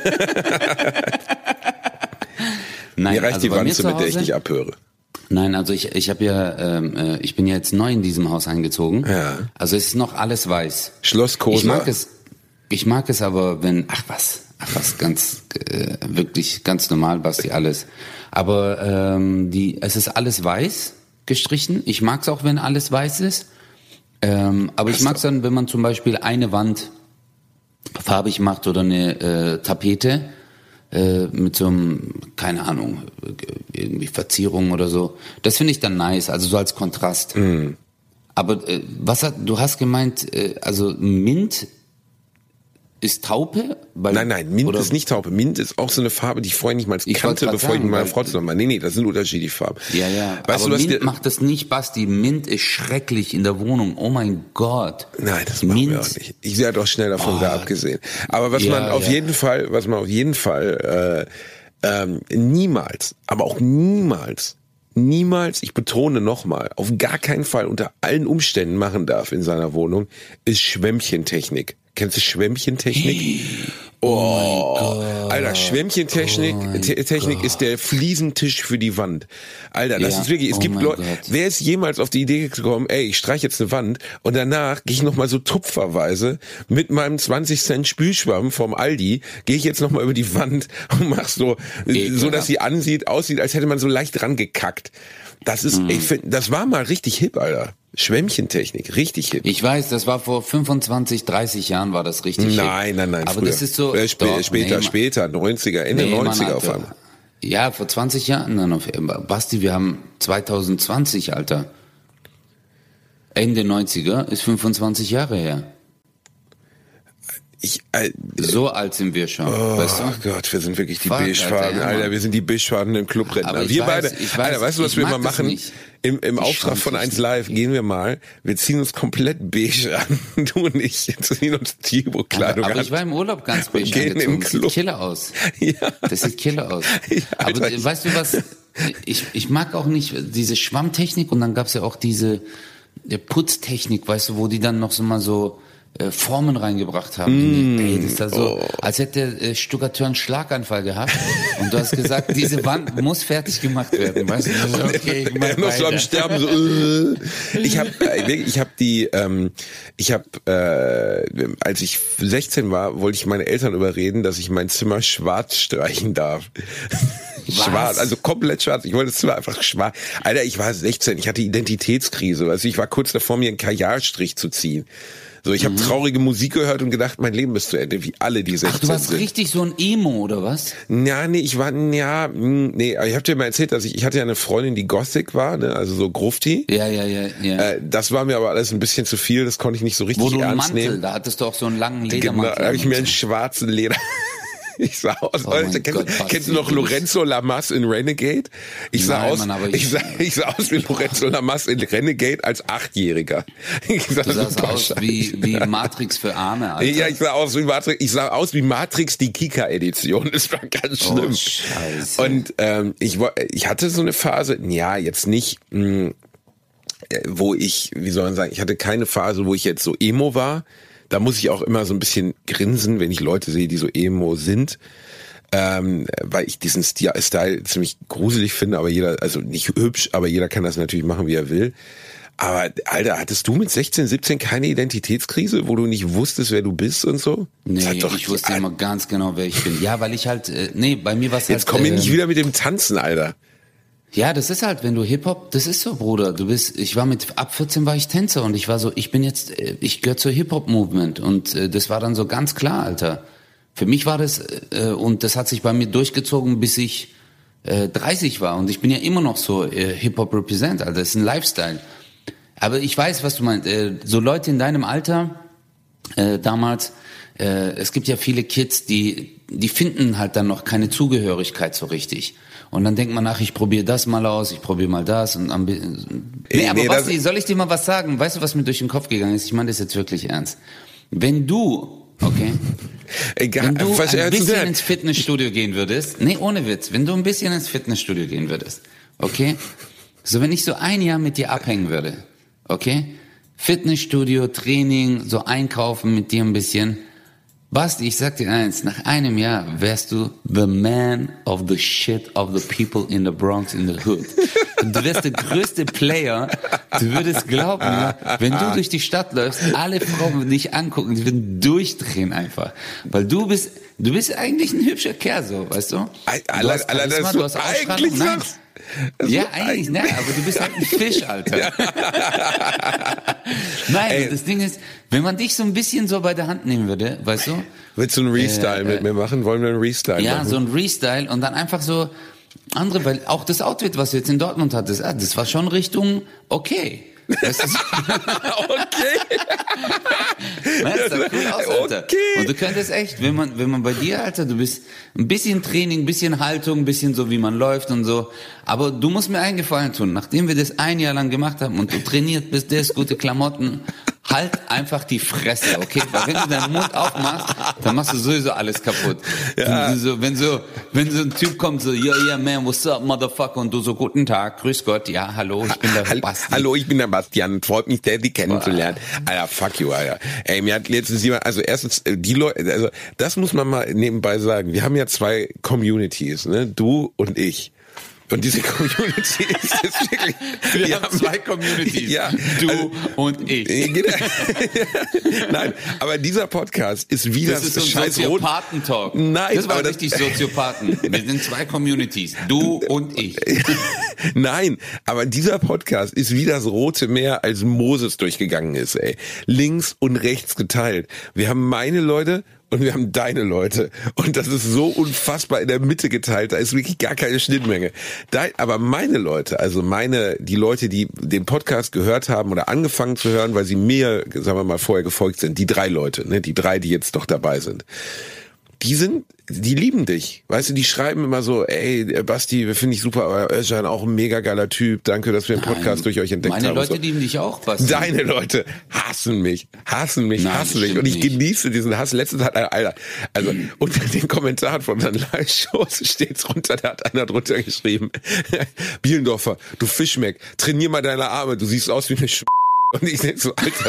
Nein, mir reicht also die Wanze, mit der ich dich abhöre. Nein, also ich habe ja, ich bin ja jetzt neu in diesem Haus eingezogen. Ja. Also es ist noch alles weiß. Schloss Kosa. Ich mag es aber, wenn, was ganz, wirklich ganz normal, Basti, alles. Aber es ist alles weiß gestrichen. Ich mag's auch, wenn alles weiß ist. Aber ich mag's dann, wenn man zum Beispiel eine Wand farbig macht oder eine Tapete mit so einem, keine Ahnung, irgendwie Verzierung oder so. Das finde ich dann nice, also so als Kontrast. Mm. Aber du hast gemeint, also Mint ist Taupe? Nein, Mint ist nicht Taupe. Mint ist auch so eine Farbe, die ich vorher nicht mal kannte, bevor ich mit meiner Frau zusammen war. Nee, das sind unterschiedliche Farben. Ja. Weißt aber du, Mint macht das nicht, Basti. Mint ist schrecklich in der Wohnung. Oh mein Gott. Nein, das machen wir auch nicht. Ich sehe doch schnell davon da abgesehen. Aber was man auf jeden Fall niemals, aber auch niemals, ich betone nochmal, auf gar keinen Fall unter allen Umständen machen darf in seiner Wohnung, ist Schwämmchentechnik. Kennst du Schwämmchentechnik? Oh mein Gott. Alter, Schwämmchentechnik ist der Fliesentisch für die Wand. Alter, das ist wirklich, es gibt Leute, wer ist jemals auf die Idee gekommen, ich streiche jetzt eine Wand und danach gehe ich nochmal so tupferweise mit meinem 20 Cent Spülschwamm vom Aldi, gehe ich jetzt nochmal über die Wand und mach so dass sie aussieht, als hätte man so leicht dran gekackt. Das ist, ich finde, das war mal richtig hip, Alter. Schwämmchentechnik, richtig hip. Ich weiß, das war vor 25, 30 Jahren war das richtig hip. Nein. Aber früher. Das ist so... Später, 90er, Ende 90er auf einmal. Ja, vor 20 Jahren dann auf einmal. Basti, wir haben 2020, Alter. Ende 90er ist 25 Jahre her. So alt sind wir schon, weißt du? Oh Gott, wir sind wirklich die Beige-Farben, Alter, wir sind die Beige-Farben im Clubrentner. Wir beide, Alter, weißt du, was wir mal machen? Im Auftrag von 1 Live gehen wir mal, wir ziehen uns komplett beige an, du und ich, ziehen uns Tibo-Kleidung an. Aber ich war im Urlaub ganz beige gehen angezogen, im Club. Das sieht killer aus. Ja. Das sieht killer aus. Ja, Alter, aber weißt du was, ich mag auch nicht diese Schwammtechnik und dann gab's ja auch diese Putztechnik, weißt du, wo die dann noch so mal so Formen reingebracht haben. Ey, das ist da so, als hätte der Stuckateur einen Schlaganfall gehabt und du hast gesagt, diese Wand muss fertig gemacht werden, weißt du? So, okay, er noch so am Sterben, so, als ich 16 war, wollte ich meine Eltern überreden, dass ich mein Zimmer schwarz streichen darf. Schwarz, also komplett schwarz. Ich wollte das Zimmer einfach schwarz. Alter, ich war 16, ich hatte Identitätskrise, weißt du, ich war kurz davor, mir einen Kajalstrich zu ziehen. So, ich habe traurige Musik gehört und gedacht, mein Leben ist zu Ende, wie alle, die 16 sind. Ach, du warst richtig so ein Emo, oder was? Ja, nee, ich habe dir mal erzählt, dass ich hatte ja eine Freundin, die Gothic war, ne, also so Grufti. Ja. Das war mir aber alles ein bisschen zu viel, das konnte ich nicht so richtig ernst nehmen. Wo du einen Mantel, da hattest du auch so einen langen Ledermantel. Genau, da habe ich mir einen schwarzen Leder... Ich sah aus, kennst du noch Lorenzo Lamas in Renegade? Ich sah aus wie Lorenzo Lamas in Renegade als 8-Jähriger. Du sahst aus wie Matrix für Arme, Alter. Ja, ich sah aus wie Matrix, die Kika-Edition. Das war ganz schlimm. Oh, Scheiße. Und ich hatte so eine Phase, ja, jetzt nicht, wo ich, wie soll man sagen, ich hatte keine Phase, wo ich jetzt so Emo war. Da muss ich auch immer so ein bisschen grinsen, wenn ich Leute sehe, die so Emo sind, weil ich diesen Style ziemlich gruselig finde, aber also nicht hübsch, aber jeder kann das natürlich machen, wie er will. Aber Alter, hattest du mit 16, 17 keine Identitätskrise, wo du nicht wusstest, wer du bist und so? Nee, ich wusste immer ganz genau, wer ich bin. Ja, weil ich halt, bei mir war es halt... Jetzt komm mir nicht wieder mit dem Tanzen, Alter. Ja, das ist halt, wenn du Hip-Hop, das ist so, Bruder. Ab 14 war ich Tänzer und ich war so, ich gehöre zur Hip-Hop-Movement und das war dann so ganz klar, Alter. Für mich war das, und das hat sich bei mir durchgezogen, bis ich 30 war und ich bin ja immer noch so Hip-Hop-Represent, Alter. Das ist ein Lifestyle. Aber ich weiß, was du meinst. So Leute in deinem Alter, damals, es gibt ja viele Kids, die finden halt dann noch keine Zugehörigkeit so richtig. Und dann denkt man nach, ich probiere das mal aus, ich probiere mal das. Aber Basti, soll ich dir mal was sagen? Weißt du, was mir durch den Kopf gegangen ist? Ich meine das jetzt wirklich ernst. Wenn du, okay, wenn du ein bisschen ins Fitnessstudio gehen würdest, nee, ohne Witz, wenn du ein bisschen ins Fitnessstudio gehen würdest, okay, so wenn ich so ein Jahr mit dir abhängen würde, okay, Fitnessstudio, Training, so einkaufen mit dir ein bisschen, Basti, ich sag dir eins, nach einem Jahr wärst du the man of the shit of the people in the Bronx, in the hood. Du wärst der größte Player. Du würdest glauben, ja, wenn du durch die Stadt läufst, alle Frauen würden dich angucken, die würden durchdrehen einfach. Weil du bist eigentlich ein hübscher Kerl, so, weißt du? Du hast Charisma, du hast Ausstrahlung. Nein. Ja, eigentlich, ne, aber du bist halt ein Fisch, Alter. Nein, das Ding ist, wenn man dich so ein bisschen so bei der Hand nehmen würde, weißt du? Willst du einen Restyle mit mir machen? Wollen wir einen Restyle machen? Ja, so ein Restyle und dann einfach so andere, weil auch das Outfit, was du jetzt in Dortmund hattest, das war schon Richtung okay. Weißt du? Okay. Das sah cool aus, Alter. Okay. Und du könntest echt, wenn man bei dir, Alter, du bist ein bisschen Training, ein bisschen Haltung, ein bisschen so, wie man läuft und so. Aber du musst mir einen Gefallen tun. Nachdem wir das 1 Jahr lang gemacht haben und du trainiert bist, gute Klamotten, halt einfach die Fresse, okay? Weil wenn du deinen Mund aufmachst, dann machst du sowieso alles kaputt. Ja. Wenn so ein Typ kommt, so, yeah, man, what's up, motherfucker? Und du so, guten Tag, grüß Gott, ja, hallo, ich bin der Basti. Hallo, ich bin der Bastian, freut mich sehr, dich kennenzulernen. Alter, fuck you, Alter. Ey, mir hat letztens jemand, also erstens, die Leute, also, das muss man mal nebenbei sagen. Wir haben ja 2 Communities, ne? Du und ich. Und diese Community ist wirklich... Wir haben 2 Communities. Ja, du und ich. Nein, aber dieser Podcast ist wieder... Das ist so ein Soziopaten-Talk. Nein, das war richtig Soziopathen. Wir sind 2 Communities. Du und ich. Nein, aber dieser Podcast ist wie das Rote Meer, als Moses durchgegangen ist, ey. Links und rechts geteilt. Wir haben meine Leute... Und wir haben deine Leute. Und das ist so unfassbar in der Mitte geteilt. Da ist wirklich gar keine Schnittmenge. Aber meine Leute, also die Leute, die den Podcast gehört haben oder angefangen zu hören, weil sie mir, sagen wir mal, vorher gefolgt sind, die 3 Leute, ne, die 3, die jetzt doch dabei sind. Die lieben dich, weißt du, die schreiben immer so, ey, Basti, finde ich super, aber Özcan auch ein mega geiler Typ, danke, dass wir den Podcast durch euch entdeckt haben. Meine Leute lieben dich auch, Basti. Deine Leute hassen mich. Und ich genieße diesen Hass. Letztens hat Alter, also unter den Kommentaren von unseren Live-Shows steht's runter, da hat einer drunter geschrieben, Bielendorfer, du Fischmeck, trainier mal deine Arme, du siehst aus wie eine Und ich denke so, Alter,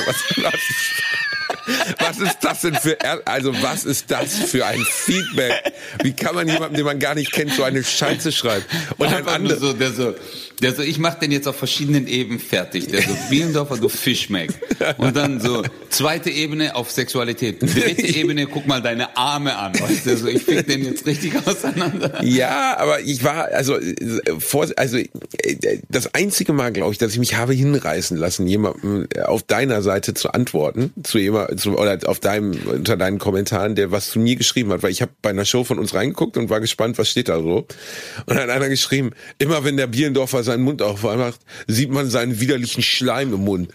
was ist das denn was ist das für ein Feedback? Wie kann man jemandem, den man gar nicht kennt, so eine Scheiße schreiben? Und ein anderer, der so, ich mach den jetzt auf verschiedenen Ebenen fertig. Der so, Bielendorfer, du Fischmeck. Und dann so, 2. Ebene auf Sexualität. 3. Ebene, guck mal deine Arme an. Weißt du, so, ich fick den jetzt richtig auseinander. Ja, aber ich war, das einzige Mal, glaube ich, dass ich mich habe hinreißen lassen, jemandem auf deiner Seite zu antworten, unter deinen Kommentaren, der was zu mir geschrieben hat, weil ich habe bei einer Show von uns reingeguckt und war gespannt, was steht da so. Und dann hat einer geschrieben, immer wenn der Bielendorfer seinen Mund aufmacht, sieht man seinen widerlichen Schleim im Mund.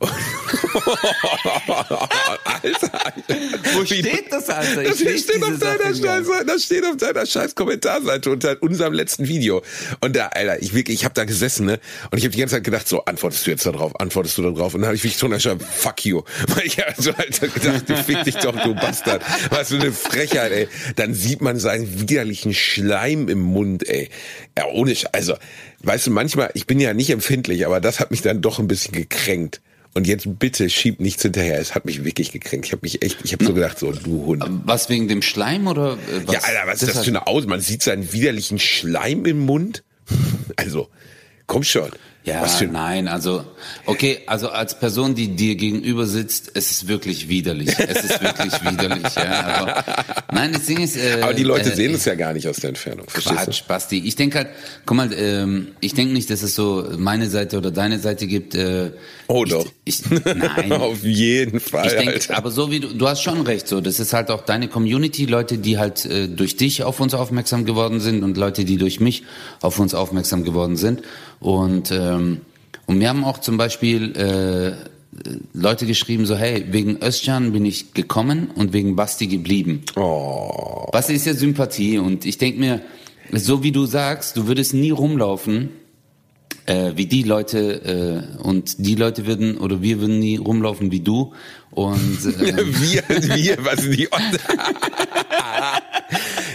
Alter. Wo steht das, Alter? Das steht auf deiner scheiß Kommentarseite unter unserem letzten Video. Und da, Alter, ich habe da gesessen, ne? Und ich habe die ganze Zeit gedacht, so, antwortest du da drauf? Und dann habe ich wirklich so geschrieben, fuck you. Weil ich so, Alter, gedacht, du fick dich doch, du Bastard. Was für eine Frechheit, ey. Dann sieht man seinen widerlichen Schleim im Mund, ey. Ja, also, weißt du, manchmal, ich bin ja nicht empfindlich, aber das hat mich dann doch ein bisschen gekränkt. Und jetzt bitte schieb nichts hinterher. Es hat mich wirklich gekränkt. Ich habe so gedacht, so, du Hund. Was, wegen dem Schleim oder was? Ja, Alter, was ist das für eine Aus? Man sieht seinen widerlichen Schleim im Mund? Also, komm schon. Ja, nein, also als Person, die dir gegenüber sitzt, es ist wirklich widerlich. Ja. Aber, nein, das Ding ist... aber die Leute sehen es ja gar nicht aus der Entfernung. Quatsch, Basti. Ich denke halt, guck mal, ich denke nicht, dass es so meine Seite oder deine Seite gibt. Doch. Nein. Auf jeden Fall. Ich denke, aber so wie du hast schon recht, so, das ist halt auch deine Community, Leute, die halt durch dich auf uns aufmerksam geworden sind und Leute, die durch mich auf uns aufmerksam geworden sind. Und wir haben auch zum Beispiel Leute geschrieben, so, hey, wegen Özcan bin ich gekommen und wegen Basti geblieben. Oh. Basti ist ja Sympathie und ich denke mir, so wie du sagst, du würdest nie rumlaufen wie die Leute und die Leute wir würden nie rumlaufen wie du und wir, was die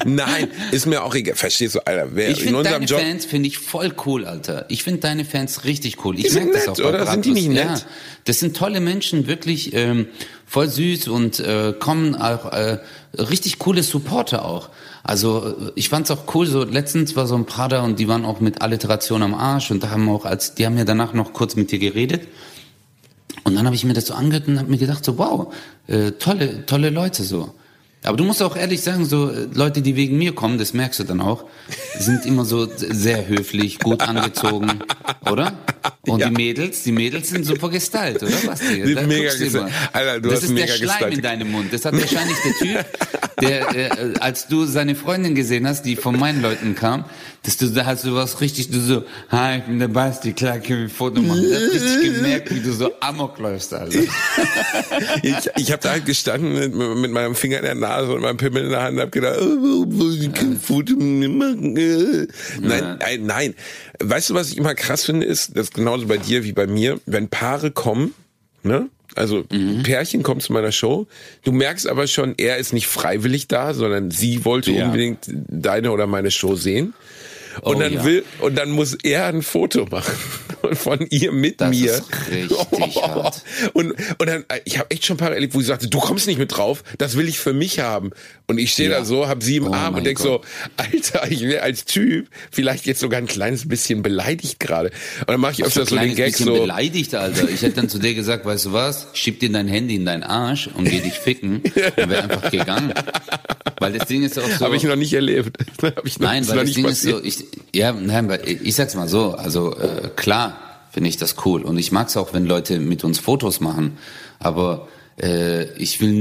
Nein, ist mir auch egal. Verstehst du, Alter? Ich finde deine Fans finde ich voll cool, Alter. Ich finde deine Fans richtig cool. Ich merke das auch. Oder sind die nicht nett? Ja, das sind tolle Menschen, wirklich voll süß und kommen auch richtig coole Supporter auch. Also ich fand's auch cool, so letztens war so ein paar da und die waren auch mit Alliteration am Arsch und da haben auch die haben ja danach noch kurz mit dir geredet. Und dann habe ich mir das so angehört und habe mir gedacht, so wow, tolle Leute so. Aber du musst auch ehrlich sagen, so Leute, die wegen mir kommen, das merkst du dann auch, sind immer so sehr höflich, gut angezogen, oder? Und ja. Die Mädels sind super gestylt, oder was? Die sind mega gestylt. Alter, das ist der Schleim in deinem Mund. Das hat wahrscheinlich der Typ, der als du seine Freundin gesehen hast, die von meinen Leuten kam, da hast du was richtig, du so, hi, ich bin der Basti, klar, können wir ein Foto machen. Du hast richtig gemerkt, wie du so amok läufst, Alter. Ich habe da halt gestanden mit meinem Finger in der Nase und meinem Pimmel in der Hand und hab gedacht, ich kann ein Foto machen. Nein. Weißt du, was ich immer krass finde, ist, das ist genauso bei dir wie bei mir, wenn Paare kommen, ne? Also ein Pärchen kommt zu meiner Show, du merkst aber schon, er ist nicht freiwillig da, sondern sie wollte unbedingt deine oder meine Show sehen. Und dann muss er ein Foto machen von ihr mit mir. Das ist richtig hart. Und dann, ich habe echt schon ein paar erlebt, wo sie sagte, du kommst nicht mit drauf, das will ich für mich haben. Und ich stehe da so, hab sie im Arm und denk so, Alter, ich wäre als Typ vielleicht jetzt sogar ein kleines bisschen beleidigt gerade. Und dann mache ich öfter so den Gag so. Beleidigt, Alter. Ich hätte dann zu dir gesagt, weißt du was, schieb dir dein Handy in deinen Arsch und geh dich ficken. Und wäre einfach gegangen. Weil das Ding ist auch so. Habe ich noch nicht erlebt. Nein, weil das Ding ist so, ich sag's mal so, also klar finde ich das cool und ich mag's auch, wenn Leute mit uns Fotos machen, aber ich würde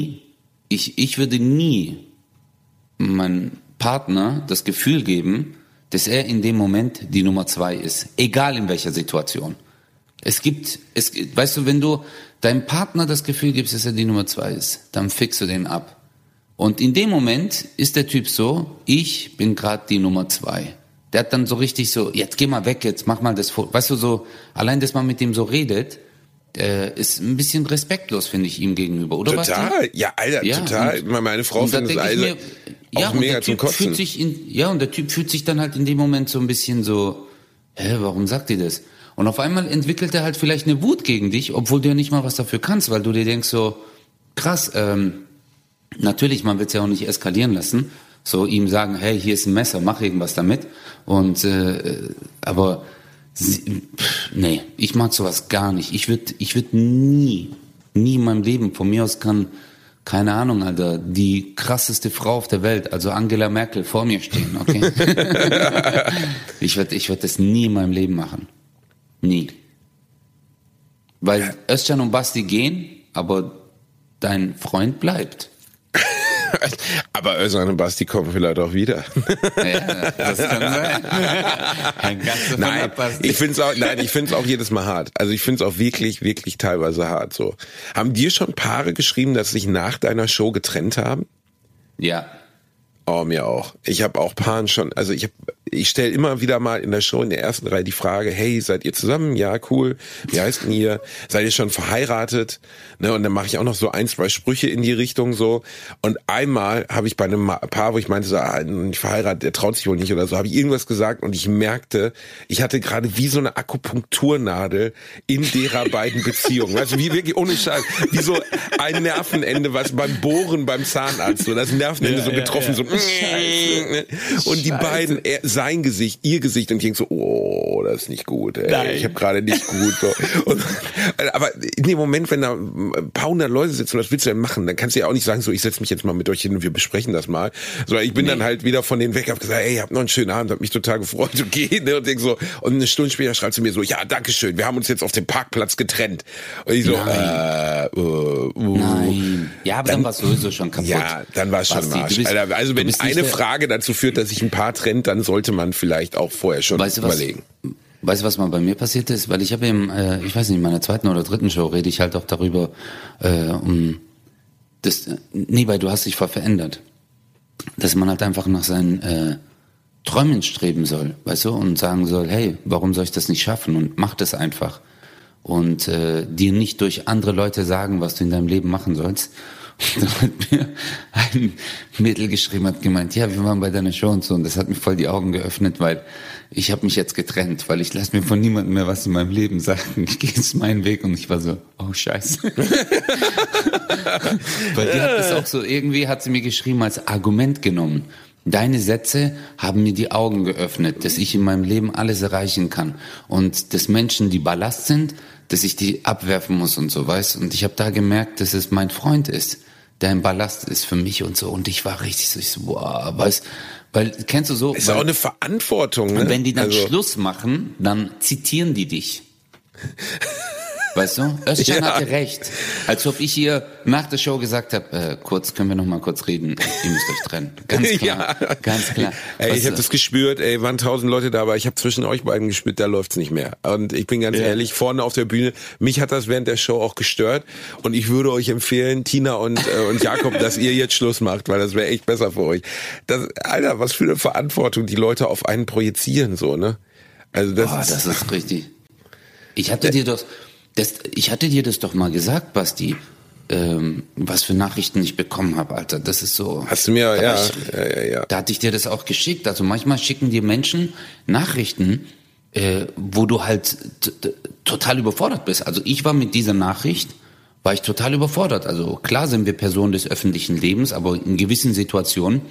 nie meinem Partner das Gefühl geben, dass er in dem Moment die Nummer 2 ist, egal in welcher Situation. Weißt du, wenn du deinem Partner das Gefühl gibst, dass er die Nummer 2 ist, dann fickst du den ab. Und in dem Moment ist der Typ so, ich bin gerade die Nummer 2. Der hat dann so richtig so, jetzt geh mal weg, jetzt mach mal das Foto. Weißt du, so, allein, dass man mit dem so redet, ist ein bisschen respektlos, finde ich, ihm gegenüber, oder? Total, Basti? ja, Alter, ja, total. Meine Frau findet es auch mega zum Kotzen. Und der Typ fühlt sich dann halt in dem Moment so ein bisschen so, warum sagt die das? Und auf einmal entwickelt er halt vielleicht eine Wut gegen dich, obwohl du ja nicht mal was dafür kannst, weil du dir denkst so, krass, natürlich, man will es ja auch nicht eskalieren lassen, so ihm sagen, hey, hier ist ein Messer, mach irgendwas damit. Und aber nee, ich mag sowas gar nicht. Ich würd nie in meinem Leben, von mir aus kann, keine Ahnung, Alter, die krasseste Frau auf der Welt, also Angela Merkel, vor mir stehen, okay? Ich würd das nie in meinem Leben machen. Nie. Weil Özcan und Basti gehen, aber dein Freund bleibt. Aber Özcan und Basti kommen vielleicht auch wieder. Ja, das kann sein. Ich find's auch jedes Mal hart. Also ich find's auch wirklich, wirklich teilweise hart. So. Haben dir schon Paare geschrieben, dass sich nach deiner Show getrennt haben? Ja. Oh, mir auch. Ich habe auch Paaren schon, also ich stelle immer wieder mal in der Show in der ersten Reihe die Frage, hey, seid ihr zusammen? Ja, cool. Wie heißt denn ihr? Seid ihr schon verheiratet? Ne, und dann mache ich auch noch so 1, 2 Sprüche in die Richtung so. Und einmal habe ich bei einem Paar, wo ich meinte, so, nicht verheiratet, der traut sich wohl nicht oder so, habe ich irgendwas gesagt und ich merkte, ich hatte gerade wie so eine Akupunkturnadel in derer beiden Beziehungen. Weißt du, wie wirklich ohne Scheiß, wie so ein Nervenende, was beim Bohren beim Zahnarzt, so das Nervenende so betroffen, so Scheiße. Und die beiden, sein Gesicht, ihr Gesicht, und ich denke so, oh, das ist nicht gut, ey. Ich habe gerade nicht gut. So. Aber in dem Moment, wenn da ein paar hundert Leute sitzen, was willst du denn machen? Dann kannst du ja auch nicht sagen, so, ich setze mich jetzt mal mit euch hin und wir besprechen das mal. Sondern ich bin dann halt wieder von denen weg, hab gesagt, ey, habt noch einen schönen Abend, hab mich total gefreut, okay, ne? Und denk so, und eine Stunde später schreibt sie mir so, ja, dankeschön, wir haben uns jetzt auf dem Parkplatz getrennt. Und ich so, Nein. Ja, aber dann war es sowieso schon kaputt. Ja, dann war es schon Marsch. Alter, also wenn eine Frage dazu führt, dass sich ein Paar trennt, dann sollte man vielleicht auch vorher schon überlegen. Weißt du, was mal bei mir passiert ist? Weil ich habe ich weiß nicht, in meiner 2. oder 3. Show rede ich halt auch darüber, weil du hast dich voll verändert. Dass man halt einfach nach seinen Träumen streben soll, weißt du, und sagen soll, hey, warum soll ich das nicht schaffen? Und mach das einfach. Und dir nicht durch andere Leute sagen, was du in deinem Leben machen sollst. Und dann hat mir ein Mädel geschrieben, hat gemeint, ja, wir waren bei deiner Show und so. Und das hat mir voll die Augen geöffnet, weil ich habe mich jetzt getrennt, weil ich lasse mir von niemandem mehr was in meinem Leben sagen. Ich gehe jetzt meinen Weg und ich war so, oh Scheiße. Weil die hat das auch so, irgendwie hat sie mir geschrieben, als Argument genommen. Deine Sätze haben mir die Augen geöffnet, dass ich in meinem Leben alles erreichen kann. Und dass Menschen, die Ballast sind, dass ich die abwerfen muss und so, weißt. Und ich habe da gemerkt, dass es mein Freund ist, der ein Ballast ist für mich und so. Und ich war richtig so, ich so, wow, weißt, weil, kennst du so. Ist auch eine Verantwortung, ne? Und wenn die dann Schluss machen, dann zitieren die dich. Weißt du? Özcan hatte recht. Als ob ich ihr nach der Show gesagt habe, kurz, können wir noch mal kurz reden? Ihr müsst euch trennen. Ganz klar, ganz klar. Ey, ich habe das gespürt, waren 1000 Leute da, aber ich habe zwischen euch beiden gespürt, da läuft's nicht mehr. Und ich bin ganz ehrlich, vorne auf der Bühne, mich hat das während der Show auch gestört. Und ich würde euch empfehlen, Tina und Jakob, dass ihr jetzt Schluss macht, weil das wäre echt besser für euch. Alter, was für eine Verantwortung die Leute auf einen projizieren, so, ne? Also das ist richtig. Ich hatte dir das doch mal gesagt, Basti, was für Nachrichten ich bekommen habe, Alter. Das ist so. Hast du mir, ja. Da hatte ich dir das auch geschickt. Also manchmal schicken dir Menschen Nachrichten, wo du halt total überfordert bist. Also ich war mit dieser Nachricht, war ich total überfordert. Also klar sind wir Personen des öffentlichen Lebens, aber in gewissen Situationen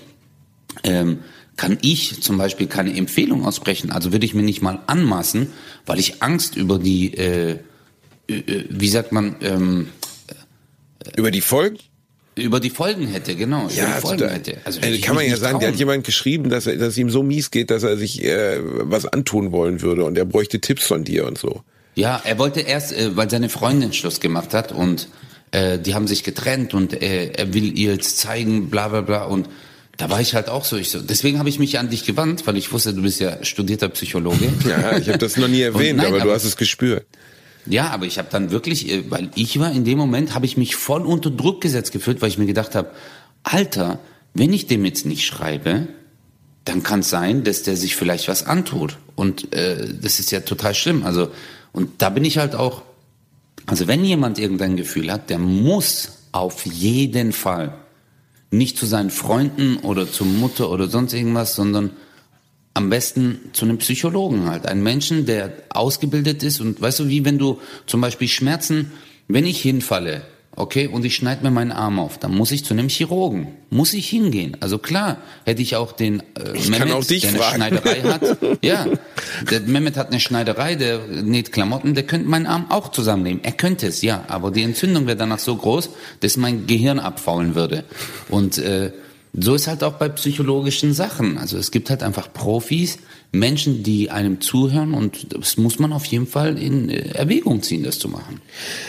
kann ich zum Beispiel keine Empfehlung aussprechen. Also würde ich mir nicht mal anmaßen, weil ich Angst über die wie sagt man, über die Folgen? Über die Folgen hätte, genau. Ja, über die Folgen hätte. Also kann man ja sagen, der hat jemand geschrieben, dass es ihm so mies geht, dass er sich was antun wollen würde und er bräuchte Tipps von dir und so. Ja, er wollte erst, weil seine Freundin Schluss gemacht hat und die haben sich getrennt und er will ihr jetzt zeigen, bla bla bla, und da war ich halt auch so, deswegen habe ich mich an dich gewandt, weil ich wusste, du bist ja studierter Psychologe. Ja, ich habe das noch nie erwähnt, aber du hast es gespürt. Ja, aber ich habe dann wirklich, weil ich war in dem Moment, habe ich mich voll unter Druck gesetzt gefühlt, weil ich mir gedacht habe, Alter, wenn ich dem jetzt nicht schreibe, dann kann es sein, dass der sich vielleicht was antut. Und das ist ja total schlimm. Also, und da bin ich halt auch, also wenn jemand irgendein Gefühl hat, der muss auf jeden Fall nicht zu seinen Freunden oder zur Mutter oder sonst irgendwas, sondern am besten zu einem Psychologen halt. Ein Menschen, der ausgebildet ist und weißt du, wie wenn du zum Beispiel Schmerzen, wenn ich hinfalle, okay, und ich schneide mir meinen Arm auf, dann muss ich zu einem Chirurgen. Muss ich hingehen. Also klar, hätte ich auch den Mehmet, der eine Schneiderei hat. Ja, der Mehmet hat eine Schneiderei, der näht Klamotten, der könnte meinen Arm auch zusammennehmen. Er könnte es, ja, aber die Entzündung wäre danach so groß, dass mein Gehirn abfaulen würde. Und so ist halt auch bei psychologischen Sachen. Also es gibt halt einfach Profis, Menschen, die einem zuhören, und das muss man auf jeden Fall in Erwägung ziehen, das zu machen.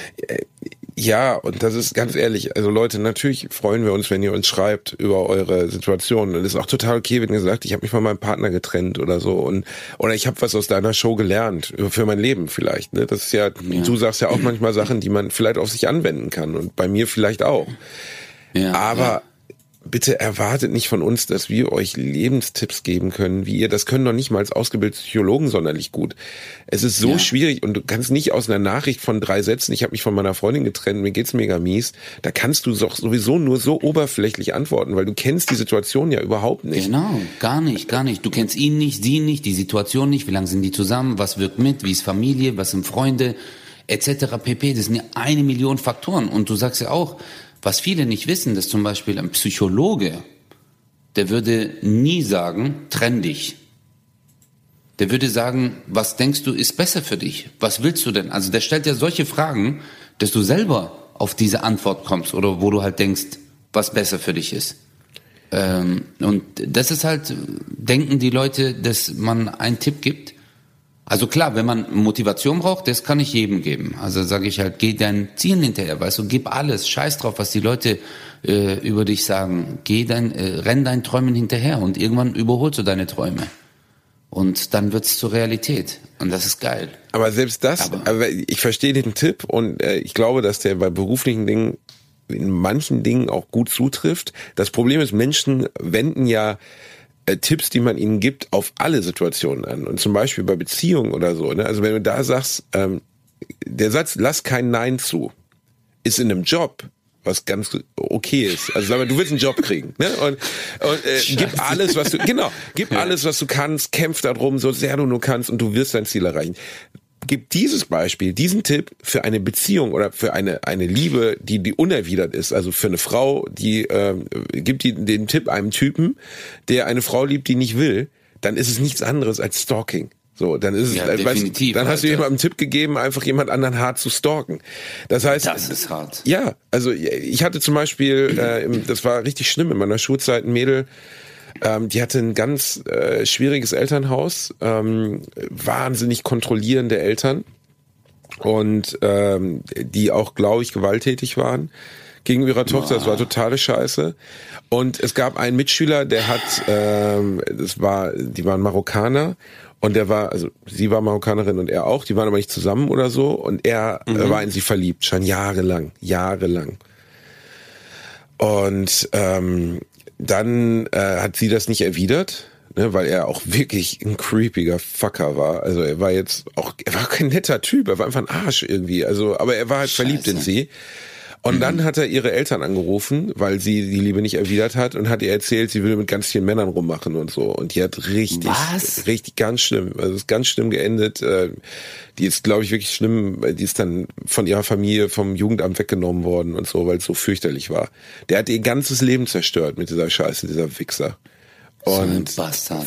Ja, und das ist ganz ehrlich, also Leute, natürlich freuen wir uns, wenn ihr uns schreibt über eure Situation. Und es ist auch total okay, wenn ihr sagt, ich habe mich von meinem Partner getrennt oder so, oder ich habe was aus deiner Show gelernt für mein Leben vielleicht. Ne? Das ist ja, du sagst ja auch manchmal Sachen, die man vielleicht auf sich anwenden kann, und bei mir vielleicht auch. Ja, aber bitte erwartet nicht von uns, dass wir euch Lebenstipps geben können, wie ihr. Das können doch nicht mal als ausgebildete Psychologen sonderlich gut. Es ist so schwierig, und du kannst nicht aus einer Nachricht von 3 Sätzen, ich habe mich von meiner Freundin getrennt, mir geht's mega mies, da kannst du doch sowieso nur so oberflächlich antworten, weil du kennst die Situation ja überhaupt nicht. Genau, gar nicht. Du kennst ihn nicht, sie nicht, die Situation nicht, wie lange sind die zusammen, was wirkt mit, wie ist Familie, was sind Freunde, etc. pp. Das sind ja 1 Million Faktoren. Und du sagst ja auch, was viele nicht wissen, dass zum Beispiel ein Psychologe, der würde nie sagen, trenn dich. Der würde sagen, was denkst du ist besser für dich? Was willst du denn? Also der stellt ja solche Fragen, dass du selber auf diese Antwort kommst, oder wo du halt denkst, was besser für dich ist. Und das ist halt, denken die Leute, dass man einen Tipp gibt. Also klar, wenn man Motivation braucht, das kann ich jedem geben. Also sage ich halt, geh deinen Zielen hinterher, weißt du, gib alles, scheiß drauf, was die Leute über dich sagen. Renn deinen Träumen hinterher, und irgendwann überholst du deine Träume. Und dann wird's zur Realität. Und das ist geil. Aber selbst das, aber ich verstehe den Tipp, und ich glaube, dass der bei beruflichen Dingen in manchen Dingen auch gut zutrifft. Das Problem ist, Menschen wenden ja Tipps, die man ihnen gibt, auf alle Situationen an. Und zum Beispiel bei Beziehungen oder so. Ne? Also wenn du da sagst, der Satz, lass kein Nein zu, ist in einem Job was ganz okay ist. Also sag mal, du willst einen Job kriegen, ne? Und gib alles, was du, alles, was du kannst, kämpf darum, so sehr du nur kannst und du wirst dein Ziel erreichen. Gib dieses Beispiel, diesen Tipp für eine Beziehung oder für eine Liebe, die unerwidert ist, also für eine Frau, gibt den Tipp einem Typen, der eine Frau liebt, die nicht will, dann ist es nichts anderes als Stalking. So, dann ist es, definitiv, dann hast du jemandem einen Tipp gegeben, einfach jemand anderen hart zu stalken. Das heißt, das ist hart. Ja, also ich hatte zum Beispiel, das war richtig schlimm in meiner Schulzeit, ein Mädel, die hatte ein ganz schwieriges Elternhaus, wahnsinnig kontrollierende Eltern und die auch, glaube ich, gewalttätig waren gegenüber ihrer Tochter. Das war totale Scheiße. Und es gab einen Mitschüler, der hat, die waren Marokkaner. Und sie war Marokkanerin und er auch, die waren aber nicht zusammen oder so. Und er war in sie verliebt, schon jahrelang. Und dann hat sie das nicht erwidert, ne, weil er auch wirklich ein creepiger Fucker war. Also er war kein netter Typ, er war einfach ein Arsch irgendwie. Also, aber er war halt verliebt in sie. Und dann hat er ihre Eltern angerufen, weil sie die Liebe nicht erwidert hat und hat ihr erzählt, sie will mit ganz vielen Männern rummachen und so. Und die hat richtig ganz schlimm, also ist ganz schlimm geendet. Die ist, glaube ich, wirklich schlimm, die ist dann von ihrer Familie vom Jugendamt weggenommen worden und so, weil es so fürchterlich war. Der hat ihr ganzes Leben zerstört mit dieser Scheiße, dieser Wichser. Und so ein Bastard.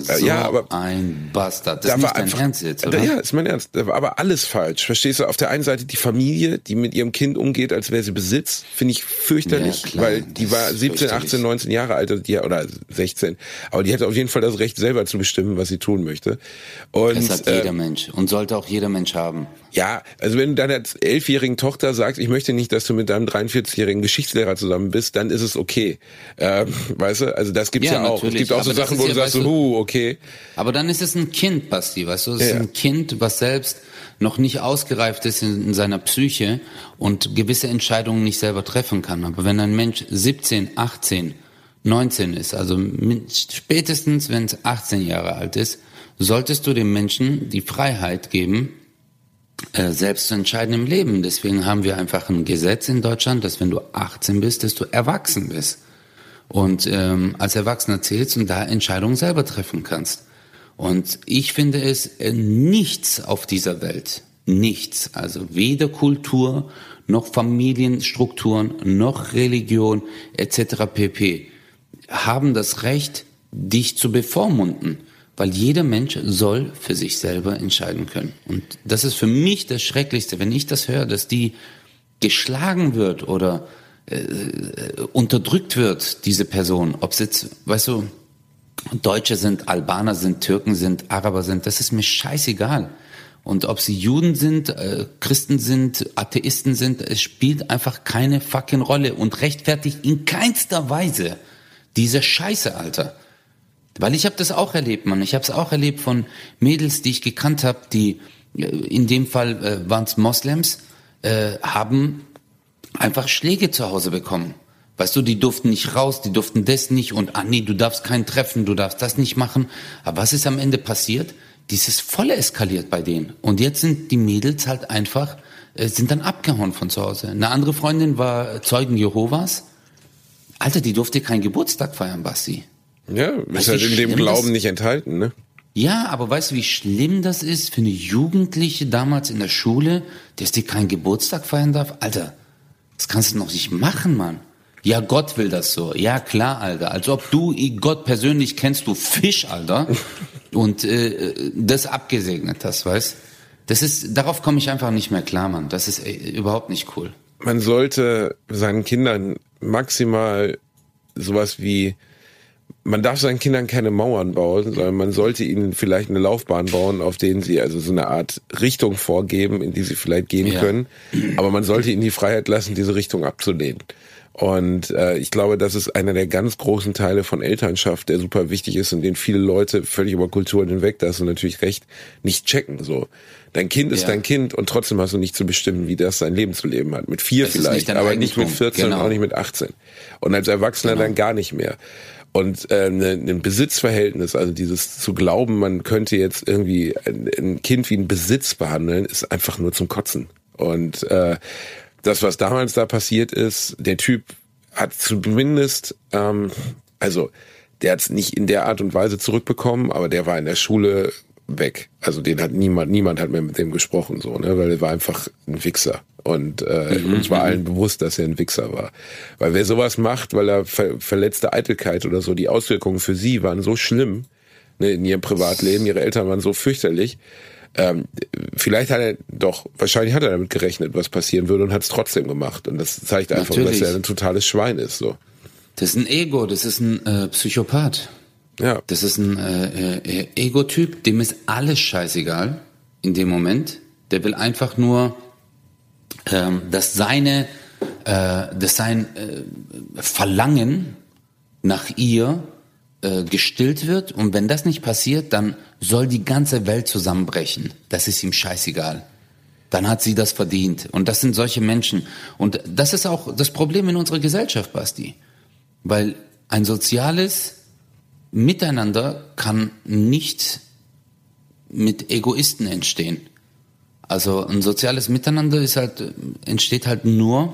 Ein Bastard. Das ist nicht dein Ernst jetzt, oder? Ja, ist mein Ernst. Da war aber alles falsch. Verstehst du? Auf der einen Seite die Familie, die mit ihrem Kind umgeht, als wäre sie Besitz, finde ich fürchterlich, ja, weil die war 17, 18, 19 Jahre alt, oder 16. Aber die hatte auf jeden Fall das Recht, selber zu bestimmen, was sie tun möchte. Und das hat jeder Mensch und sollte auch jeder Mensch haben. Ja, also wenn du deiner 11-jährigen Tochter sagst, ich möchte nicht, dass du mit deinem 43-jährigen Geschichtslehrer zusammen bist, dann ist es okay. Weißt du? Also das gibt's ja auch. Es gibt auch so Sachen, wo du sagst, okay. Aber dann ist es ein Kind, Basti, weißt du? Es ist ein Kind, was selbst noch nicht ausgereift ist in seiner Psyche und gewisse Entscheidungen nicht selber treffen kann. Aber wenn ein Mensch 17, 18, 19 ist, also spätestens wenn es 18 Jahre alt ist, solltest du dem Menschen die Freiheit geben, selbst zu entscheiden im Leben. Deswegen haben wir einfach ein Gesetz in Deutschland, dass wenn du 18 bist, dass du erwachsen bist. Und als Erwachsener zählst und da Entscheidungen selber treffen kannst. Und ich finde es nichts auf dieser Welt, nichts, also weder Kultur, noch Familienstrukturen, noch Religion etc. pp. haben das Recht, dich zu bevormunden. Weil jeder Mensch soll für sich selber entscheiden können. Und das ist für mich das Schrecklichste, wenn ich das höre, dass die geschlagen wird oder unterdrückt wird, diese Person. Ob es jetzt, weißt du, Deutsche sind, Albaner sind, Türken sind, Araber sind, das ist mir scheißegal. Und ob sie Juden sind, Christen sind, Atheisten sind, es spielt einfach keine fucking Rolle und rechtfertigt in keinster Weise diese Scheiße, Alter. Weil ich habe das auch erlebt, Mann. Ich habe es auch erlebt von Mädels, die ich gekannt habe, die in dem Fall waren es Moslems, haben einfach Schläge zu Hause bekommen. Weißt du, die durften nicht raus, die durften das nicht und nee, du darfst keinen treffen, du darfst das nicht machen. Aber was ist am Ende passiert? Dieses volle eskaliert bei denen. Und jetzt sind die Mädels halt einfach, sind dann abgehauen von zu Hause. Eine andere Freundin war Zeugen Jehovas. Alter, die durfte keinen Geburtstag feiern, Basti. Ja, ist halt in dem Glauben nicht enthalten, ne? Ja, aber weißt du, wie schlimm das ist für eine Jugendliche damals in der Schule, dass die keinen Geburtstag feiern darf? Alter, das kannst du noch nicht machen, Mann. Ja, Gott will das so. Ja, klar, Alter. Als ob du Gott persönlich kennst, du Fisch, Alter. Und das abgesegnet hast, weißt? Darauf komme ich einfach nicht mehr klar, Mann. Das ist überhaupt nicht cool. Man sollte seinen Kindern maximal sowas wie, man darf seinen Kindern keine Mauern bauen, sondern man sollte ihnen vielleicht eine Laufbahn bauen, auf denen sie also so eine Art Richtung vorgeben, in die sie vielleicht gehen können. Aber man sollte ihnen die Freiheit lassen, diese Richtung abzulehnen. Und ich glaube, das ist einer der ganz großen Teile von Elternschaft, der super wichtig ist und den viele Leute völlig über Kulturen hinweg, da hast du natürlich recht, nicht checken. So, dein Kind ist dein Kind und trotzdem hast du nicht zu bestimmen, wie das sein Leben zu leben hat. Mit 4 vielleicht, aber nicht mit 14 und auch nicht mit 18. Und als Erwachsener dann gar nicht mehr. Und ein Besitzverhältnis, also dieses zu glauben, man könnte jetzt irgendwie ein Kind wie ein Besitz behandeln, ist einfach nur zum Kotzen. Und das, was damals da passiert ist, der Typ hat zumindest, der hat es nicht in der Art und Weise zurückbekommen, aber der war in der Schule weg. Also den hat niemand hat mehr mit dem gesprochen, so, ne, weil er war einfach ein Wichser. Und uns war allen bewusst, dass er ein Wichser war. Weil wer sowas macht, weil er verletzte Eitelkeit oder so, die Auswirkungen für sie waren so schlimm, ne, in ihrem Privatleben, ihre Eltern waren so fürchterlich. Wahrscheinlich hat er damit gerechnet, was passieren würde und hat es trotdem gemacht. Und das zeigt einfach, dass er ein totales Schwein ist. So. Das ist ein Ego, das ist ein Psychopath. Ja. Das ist ein Ego-Typ, dem ist alles scheißegal in dem Moment. Der will einfach nur, dass sein Verlangen nach ihr gestillt wird, und wenn das nicht passiert, dann soll die ganze Welt zusammenbrechen. Das ist ihm scheißegal. Dann hat sie das verdient. Und das sind solche Menschen. Und das ist auch das Problem in unserer Gesellschaft, Basti. Weil ein soziales Miteinander kann nicht mit Egoisten entstehen. Also ein soziales Miteinander entsteht halt nur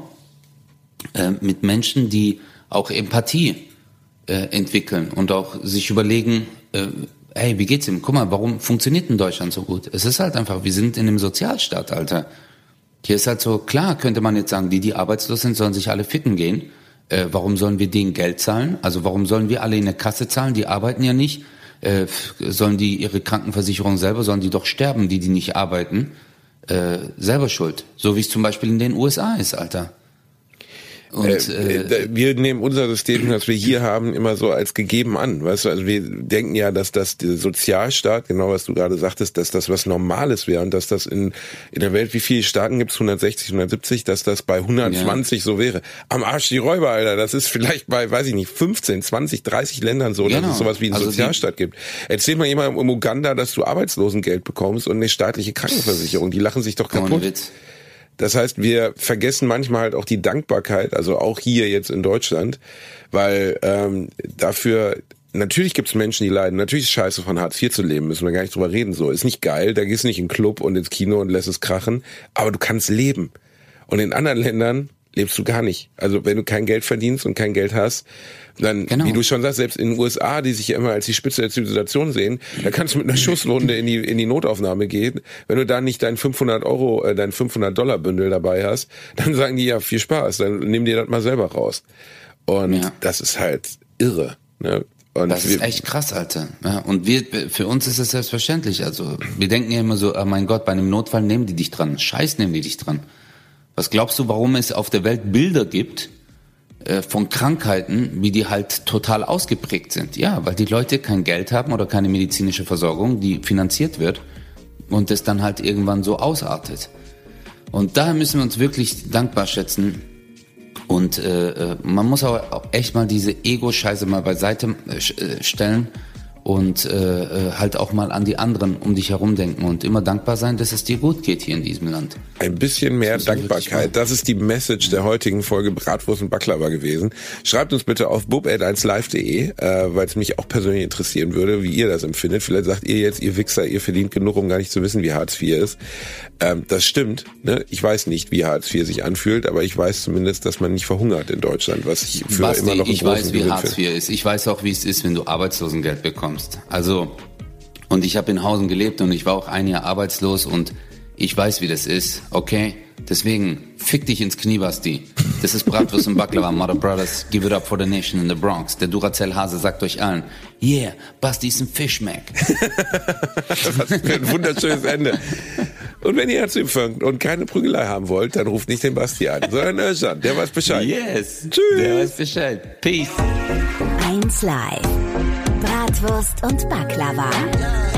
mit Menschen, die auch Empathie entwickeln und auch sich überlegen, hey, wie geht's ihm? Guck mal, warum funktioniert in Deutschland so gut? Es ist halt einfach, wir sind in einem Sozialstaat, Alter. Hier ist halt so, klar könnte man jetzt sagen, die arbeitslos sind, sollen sich alle ficken gehen. Warum sollen wir denen Geld zahlen? Also warum sollen wir alle in der Kasse zahlen? Die arbeiten ja nicht. Sollen die ihre Krankenversicherung selber, sollen die doch sterben, die nicht arbeiten? Selber schuld. So wie es zum Beispiel in den USA ist, Alter. Und, wir nehmen unser System, das wir hier haben, immer so als gegeben an. Weißt du, also wir denken ja, dass das der Sozialstaat, genau was du gerade sagtest, dass das was Normales wäre und dass das in der Welt, wie viele Staaten gibt's? 160, 170, dass das bei 120 so wäre. Am Arsch die Räuber, Alter. Das ist vielleicht bei, weiß ich nicht, 15, 20, 30 Ländern so, dass es sowas wie einen Sozialstaat gibt. Erzähl mal jemandem in Uganda, dass du Arbeitslosengeld bekommst und eine staatliche Krankenversicherung. Die lachen sich doch kaputt. Ohne Witz. Das heißt, wir vergessen manchmal halt auch die Dankbarkeit, also auch hier jetzt in Deutschland, weil dafür, natürlich gibt's Menschen, die leiden, natürlich ist scheiße, von Hartz IV zu leben, müssen wir gar nicht drüber reden, so, ist nicht geil, da gehst du nicht in den Club und ins Kino und lässt es krachen, aber du kannst leben. Und in anderen Ländern lebst du gar nicht. Also wenn du kein Geld verdienst und kein Geld hast, dann, wie du schon sagst, selbst in den USA, die sich ja immer als die Spitze der Zivilisation sehen, da kannst du mit einer Schusswunde in die Notaufnahme gehen. Wenn du da nicht dein $500 Bündel dabei hast, dann sagen die ja, viel Spaß, dann nimm dir das mal selber raus. Und das ist halt irre, ne? Und das ist echt krass, Alter. Ja, und für uns ist es selbstverständlich. Also wir denken ja immer so, oh mein Gott, bei einem Notfall nehmen die dich dran. Scheiß nehmen die dich dran. Was glaubst du, warum es auf der Welt Bilder gibt von Krankheiten, wie die halt total ausgeprägt sind? Ja, weil die Leute kein Geld haben oder keine medizinische Versorgung, die finanziert wird und es dann halt irgendwann so ausartet. Und daher müssen wir uns wirklich dankbar schätzen. Und man muss auch echt mal diese Ego-Scheiße mal beiseite stellen und halt auch mal an die anderen um dich herum denken und immer dankbar sein, dass es dir gut geht hier in diesem Land. Ein bisschen mehr Dankbarkeit. Das ist die Message der heutigen Folge Bratwurst und Baklava gewesen. Schreibt uns bitte auf bub@1live.de, weil es mich auch persönlich interessieren würde, wie ihr das empfindet. Vielleicht sagt ihr jetzt, ihr Wichser, ihr verdient genug, um gar nicht zu wissen, wie Hartz IV ist. Das stimmt. Ne? Ich weiß nicht, wie Hartz IV sich anfühlt, aber ich weiß zumindest, dass man nicht verhungert in Deutschland, was ich für Basti, immer noch einen großen ich weiß, wie Hartz IV ist. Ich weiß auch, wie es ist, wenn du Arbeitslosengeld bekommst. Also, und ich habe in Hausen gelebt und ich war auch ein Jahr arbeitslos und ich weiß, wie das ist, okay? Deswegen, fick dich ins Knie, Basti. Das ist Bratwurst und Baklava, Mother Brothers, give it up for the nation in the Bronx. Der Duracell-Hase sagt euch allen, yeah, Basti ist ein Fischmeck. Was für ein wunderschönes Ende. Und wenn ihr Herzinfarkt und keine Prügelei haben wollt, dann ruft nicht den Basti an, sondern Özcan, der weiß Bescheid. Yes, tschüss. Der weiß Bescheid. Peace. 1Live. Bratwurst und Baklava.